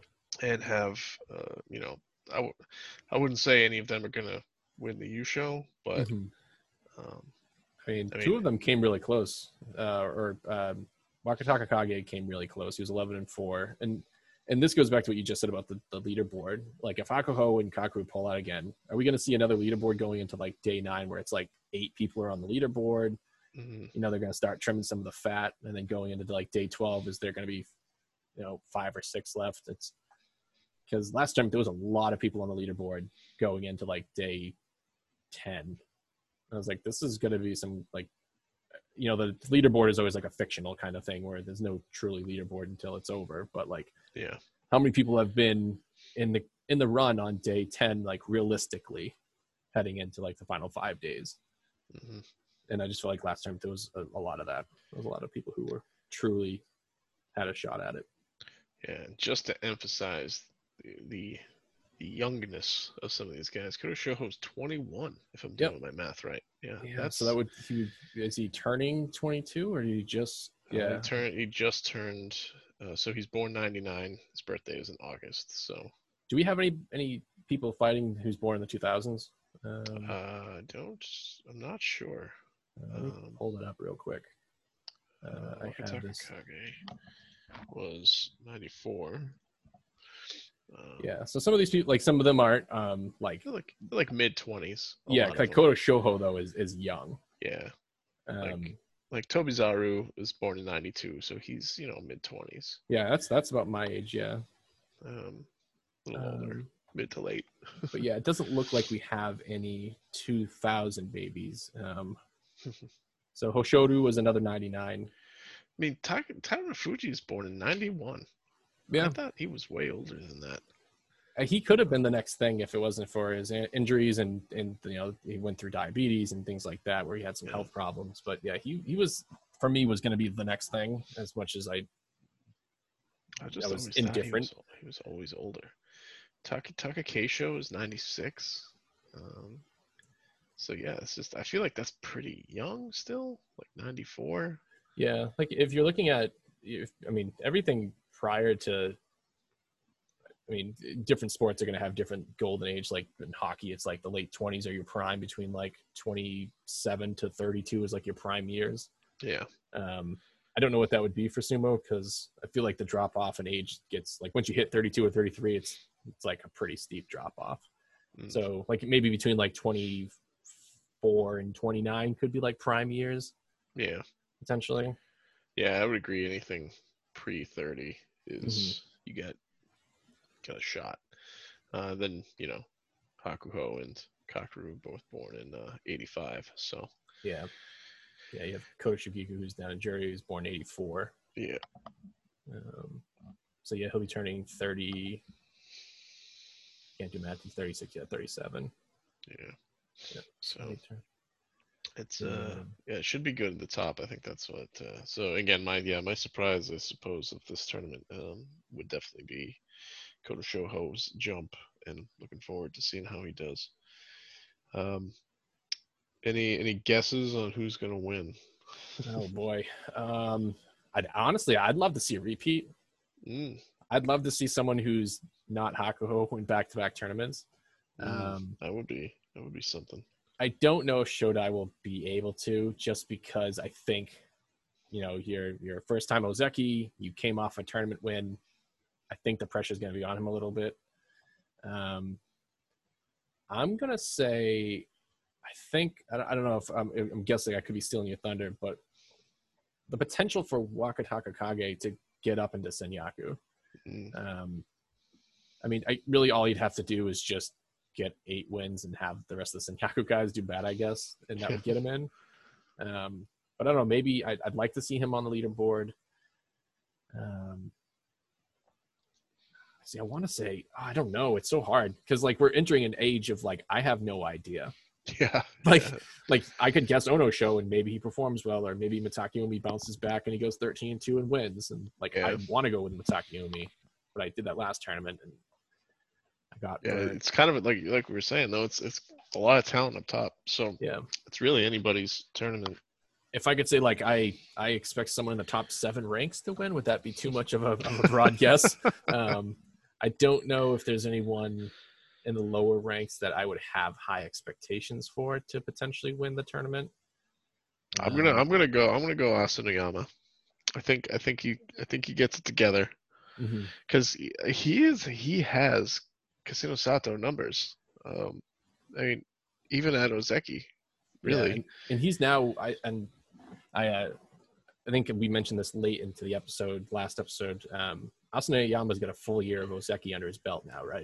Speaker 1: and have, uh, you know, I w- I wouldn't say any of them are going to win the Yusho, but. Mm-hmm. Um,
Speaker 2: I, mean, I mean, two of them came really close. Uh, or um, Wakataka Kage came really close. He was eleven and four. And and this goes back to what you just said about the, the leaderboard. Like, if Hakuho and Kakeru pull out again, are we going to see another leaderboard going into, like, day nine where it's, like, eight people are on the leaderboard? Mm-hmm. You know, they're going to start trimming some of the fat, and then going into like day twelve, is there going to be, you know, five or six left? It's because last time there was a lot of people on the leaderboard going into like day ten. I was like, this is going to be some like, you know, the leaderboard is always like a fictional kind of thing where there's no truly leaderboard until it's over. But like,
Speaker 1: yeah,
Speaker 2: how many people have been in the in the run on day ten, like realistically, heading into like the final five days? Mm-hmm. And I just feel like last time there was a, a lot of that. There was a lot of people who were truly had a shot at it.
Speaker 1: Yeah, just to emphasize the the, the youngness of some of these guys. Koto Shoho's twenty-one, if I'm doing yep. my math right. Yeah,
Speaker 2: yeah. That's, so that would he, is he turning twenty-two or did he just? Yeah,
Speaker 1: uh, he, turn, he just turned. Uh, so he's born ninety-nine. His birthday is in August. So,
Speaker 2: do we have any any people fighting who's born in the two thousands?
Speaker 1: Um, uh, don't. I'm not sure.
Speaker 2: Uh, let me um, pull that up real quick. Uh, I have this.
Speaker 1: Kage was ninety-four.
Speaker 2: Um, yeah, so some of these people, like some of them aren't um, like
Speaker 1: like like mid twenties.
Speaker 2: Yeah, like Koto Shoho though is is young.
Speaker 1: Yeah, um, like like Tobizaru was born in ninety-two, so he's you know mid twenties.
Speaker 2: Yeah, that's that's about my age. Yeah.
Speaker 1: Um, A little older,
Speaker 2: Um,
Speaker 1: mid to late.
Speaker 2: but yeah, it doesn't look like we have any two thousand babies. Um, so Hoshoru was another ninety-nine.
Speaker 1: I mean, Terunofuji is born in ninety-one. I
Speaker 2: Yeah,
Speaker 1: thought he was way older than that.
Speaker 2: Uh, he could have been the next thing if it wasn't for his in- injuries and and you know he went through diabetes and things like that where he had some
Speaker 1: Yeah.
Speaker 2: health problems. But yeah, he he was for me was going to be the next thing as much as I
Speaker 1: I just
Speaker 2: I was
Speaker 1: always
Speaker 2: indifferent.
Speaker 1: thought he was, he was always older. Taka Taka Keisho is ninety-six. Um, so yeah, it's just I feel like that's pretty young still, like ninety-four.
Speaker 2: Yeah, like if you're looking at, if, I mean, everything prior to, I mean, different sports are going to have different golden age. Like in hockey, it's like the late twenties are your prime. Between like twenty-seven to thirty-two is like your prime years.
Speaker 1: Yeah.
Speaker 2: Um, I don't know what that would be for sumo because I feel like the drop off in age gets like once you hit thirty-two or thirty-three, it's it's like a pretty steep drop off.
Speaker 1: Mm.
Speaker 2: So like maybe between like twenty-four and twenty-nine could be like prime years.
Speaker 1: Yeah.
Speaker 2: Potentially.
Speaker 1: Yeah, I would agree. Anything pre thirty is
Speaker 2: Mm-hmm.
Speaker 1: you get got a shot. Uh, then you know, Hakuho and Kakeru both born in uh, eighty-five. So
Speaker 2: Yeah. Yeah, you have Kota Shigeku, who's down in Jury, who's born eighty-four.
Speaker 1: yeah.
Speaker 2: Um, so yeah, he'll be turning thirty. Can't do math. He's thirty-six. Yeah, thirty-seven.
Speaker 1: Yeah.
Speaker 2: Yeah.
Speaker 1: So it's
Speaker 2: Yeah.
Speaker 1: uh yeah, it should be good at the top. I think that's what. Uh, so again, my yeah, my surprise, I suppose, of this tournament um, would definitely be Kota Shoho's jump, and looking forward to seeing how he does. Um, any any guesses on who's gonna win?
Speaker 2: Oh boy. Um, I'd honestly, I'd love to see a repeat.
Speaker 1: Mm,
Speaker 2: I'd love to see someone who's not Hakuho win back-to-back tournaments.
Speaker 1: mm,
Speaker 2: Um,
Speaker 1: that would be that would be something.
Speaker 2: I don't know if Shodai will be able to, just because I think, you know, your your first time Ozeki, you came off a tournament win. I think the pressure is going to be on him a little bit. Um, I'm gonna say, I think I, I don't know if I'm, I'm guessing I could be stealing your thunder, but the potential for Wakataka Kage to get up into Senyaku.
Speaker 1: Mm,
Speaker 2: Um, I mean, I really all you'd have to do is just get eight wins and have the rest of the Senyaku guys do bad, I guess, and that would get him in. Um, but I don't know. Maybe I'd, I'd like to see him on the leaderboard. Um, see, I want to say I don't know. It's so hard because like we're entering an age of like I have no idea.
Speaker 1: yeah.
Speaker 2: Like,
Speaker 1: yeah.
Speaker 2: like I could guess Ono show and maybe he performs well, or maybe Mitakeomi bounces back and he goes thirteen and two and wins. And like
Speaker 1: Yeah.
Speaker 2: I want to go with Mitakeomi, but I did that last tournament and I got
Speaker 1: Yeah,
Speaker 2: burned.
Speaker 1: it's kind of like like we were saying though. It's it's a lot of talent up top, so
Speaker 2: Yeah.
Speaker 1: it's really anybody's tournament.
Speaker 2: If I could say like I I expect someone in the top seven ranks to win, would that be too much of a, of a broad guess? Um, I don't know if there's anyone in the lower ranks that I would have high expectations for to potentially win the tournament.
Speaker 1: I'm gonna
Speaker 2: Um,
Speaker 1: I'm gonna go I'm gonna go Asanoyama. I think I think he I think he gets it together
Speaker 2: mhm.
Speaker 1: because he, he is he has Casino Sato numbers. Um, I mean, even at Ozeki, really.
Speaker 2: Yeah, and, and he's now I and I uh, I think we mentioned this late into the episode, last episode. Um, Asano Yama's got a full year of Ozeki under his belt now, right?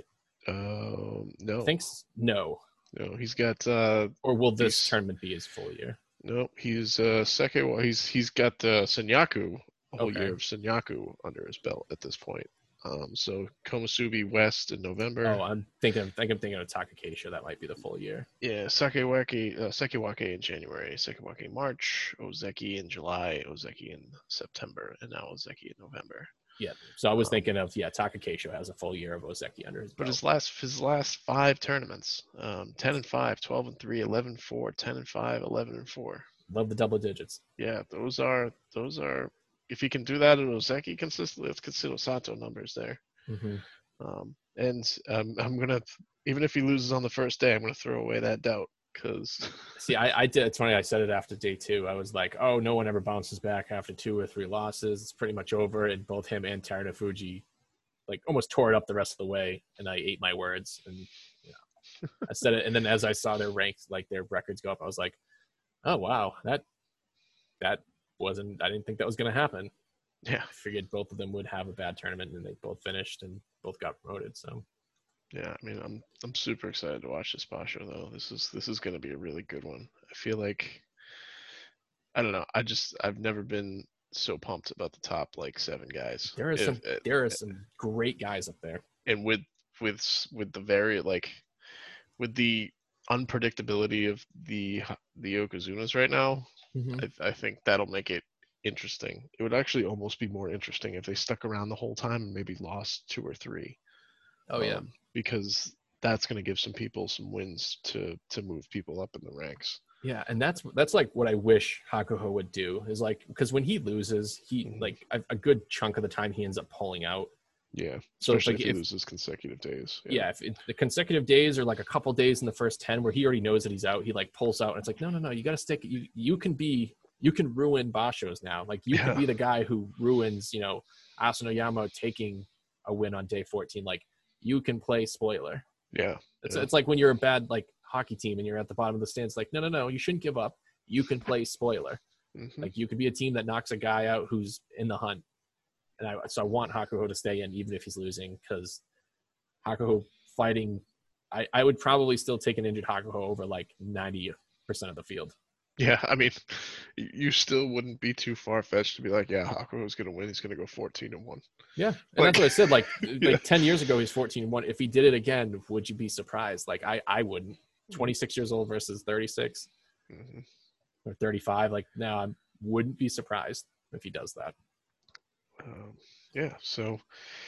Speaker 1: Um, no,
Speaker 2: Thinks no,
Speaker 1: no, he's got uh,
Speaker 2: or will this
Speaker 1: He's-
Speaker 2: tournament be his full year?
Speaker 1: no, he's uh second. Well, he's he's got uh, Senyaku, a whole
Speaker 2: Okay.
Speaker 1: year of Senyaku under his belt at this point. Um, so Komusubi West in November.
Speaker 2: Oh, I'm thinking. I think I'm thinking of Takakeisha. That might be the full year.
Speaker 1: Yeah, Sakewake, uh, Sekewake in January, Sekewake in March, Ozeki in July, Ozeki in September, and now Ozeki in November.
Speaker 2: Yeah. So I was
Speaker 1: Um,
Speaker 2: thinking of yeah, Takakeisha has a full year of Ozeki under his
Speaker 1: But
Speaker 2: belt.
Speaker 1: his last his last five tournaments, um, ten and five, twelve and three, eleven and four, ten and five, eleven and four.
Speaker 2: Love the double digits.
Speaker 1: Yeah, those are those are if he can do that in Ozeki consistently, it's Katsuno Sato numbers there.
Speaker 2: Mm-hmm.
Speaker 1: Um, and um, I'm gonna even if he loses on the first day, I'm gonna throw away that doubt because
Speaker 2: See, I, I did. It's funny. I said it after day two. I was like, "Oh, no one ever bounces back after two or three losses. It's pretty much over." And both him and Terunofuji, like, almost tore it up the rest of the way. And I ate my words. And you know, I said it. And then as I saw their ranks, like their records go up, I was like, "Oh wow, that that wasn't. I didn't think that was going to happen."
Speaker 1: yeah,
Speaker 2: I figured both of them would have a bad tournament, and they both finished and both got promoted. So
Speaker 1: Yeah, I mean, I'm I'm super excited to watch this Basho though. This is this is going to be a really good one. I feel like I don't know. I just I've never been so pumped about the top like seven guys.
Speaker 2: There is
Speaker 1: If
Speaker 2: some there are some great guys up there.
Speaker 1: and with with with the very like with the unpredictability of the the Yokozunas right now,
Speaker 2: Mm-hmm.
Speaker 1: I, I think that'll make it interesting. It would actually almost be more interesting if they stuck around the whole time and maybe lost two or three,
Speaker 2: Oh yeah.
Speaker 1: um, because that's going to give some people some wins to to move people up in the ranks.
Speaker 2: Yeah, and that's that's like what I wish Hakuho would do is like because when he loses, he
Speaker 1: Mhm.
Speaker 2: like a, a good chunk of the time he ends up pulling out.
Speaker 1: Yeah,
Speaker 2: So if
Speaker 1: especially
Speaker 2: like
Speaker 1: if he
Speaker 2: if
Speaker 1: loses consecutive days.
Speaker 2: yeah, if it, the consecutive days or like a couple days in the first ten where he already knows that he's out, he like pulls out and it's like no no no, you got to stick. You you can be you can ruin Basho's now. Like you could
Speaker 1: Yeah.
Speaker 2: be the guy who ruins you know Asanoyama taking a win on day fourteen. Like you can play spoiler.
Speaker 1: Yeah.
Speaker 2: It's
Speaker 1: yeah.
Speaker 2: it's like when you're a bad like hockey team and you're at the bottom of the stands. Like no no no, you shouldn't give up. You can play spoiler.
Speaker 1: Mm-hmm.
Speaker 2: Like you could be a team that knocks a guy out who's in the hunt. And I so I want Hakuho to stay in even if he's losing because Hakuho fighting. I, I would probably still take an injured Hakuho over like ninety percent of the field.
Speaker 1: Yeah, I mean, you still wouldn't be too far fetched to be like, yeah, Hakuho's gonna win. He's gonna go fourteen and one.
Speaker 2: Yeah, and
Speaker 1: Like,
Speaker 2: that's what I said. Like
Speaker 1: yeah.
Speaker 2: like ten years ago, he's fourteen and one. If he did it again, would you be surprised? Like I I wouldn't. twenty-six years old versus thirty-six
Speaker 1: Mhm.
Speaker 2: or thirty-five. Like now, I wouldn't be surprised if he does that.
Speaker 1: Um, yeah. So,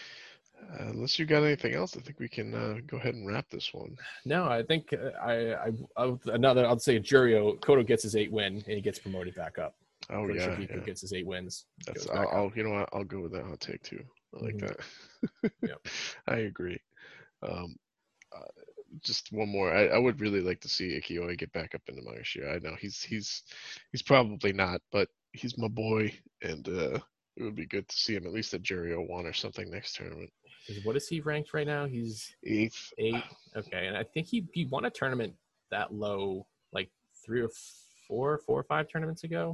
Speaker 1: uh, unless you got anything else, I think we can uh, go ahead and wrap this one.
Speaker 2: No, I think uh, I, I, I another. I'll say Jurio Koto gets his eight win and he gets promoted back up.
Speaker 1: Oh
Speaker 2: Pretty
Speaker 1: yeah,
Speaker 2: sure Hiku
Speaker 1: yeah.
Speaker 2: gets his eight wins.
Speaker 1: That's
Speaker 2: goes
Speaker 1: I'll,
Speaker 2: back
Speaker 1: I'll
Speaker 2: up.
Speaker 1: you know what I'll go with that hot take too. I like
Speaker 2: Mhm.
Speaker 1: that.
Speaker 2: Yep.
Speaker 1: I agree. Um, uh, just one more. I, I would really like to see Ikioi get back up into Magashira. I know he's he's he's probably not, but he's my boy, and uh, it would be good to see him at least at Jurio one or something next tournament.
Speaker 2: Is what is he ranked right now? He's
Speaker 1: Eighth.
Speaker 2: eight. Okay, and I think he he won a tournament that low like three or four, four or five tournaments ago.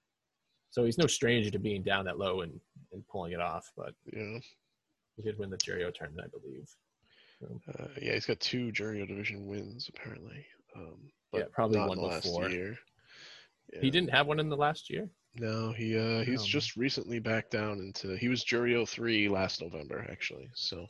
Speaker 2: So he's no stranger to being down that low and, and pulling it off. But
Speaker 1: Yeah.
Speaker 2: he did win the Jurio tournament, I believe. So,
Speaker 1: Uh, yeah, he's got two Jurio division wins apparently, um, but
Speaker 2: yeah, probably
Speaker 1: not
Speaker 2: one
Speaker 1: in the last
Speaker 2: before.
Speaker 1: year. Yeah.
Speaker 2: He didn't have one in the last year.
Speaker 1: No, he uh, he's
Speaker 2: Um,
Speaker 1: just recently back down into. He was Jurio three last November actually. So.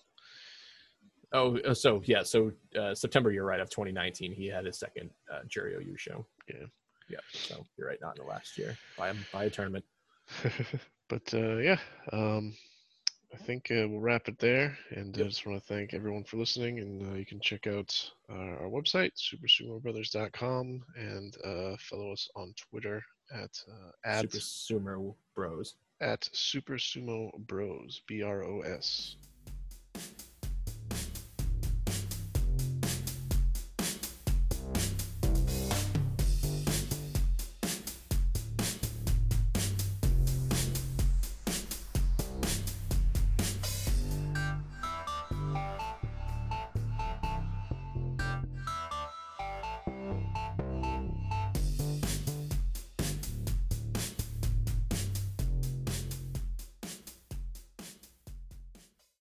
Speaker 2: Oh, uh, so yeah, so uh, September, you're right, of twenty nineteen, he had his second uh, Jurio U show.
Speaker 1: Yeah.
Speaker 2: Yeah, so you're right, not in the last year by, by a tournament.
Speaker 1: But uh, yeah, um, I think uh, we'll wrap it there. And I
Speaker 2: Yep.
Speaker 1: just want to thank everyone for listening. And uh, you can check out our, our website, super sumo brothers dot com, and uh, follow us on Twitter at uh, at
Speaker 2: Super Sumo Bros.
Speaker 1: at Super Sumo Bros, B R O S.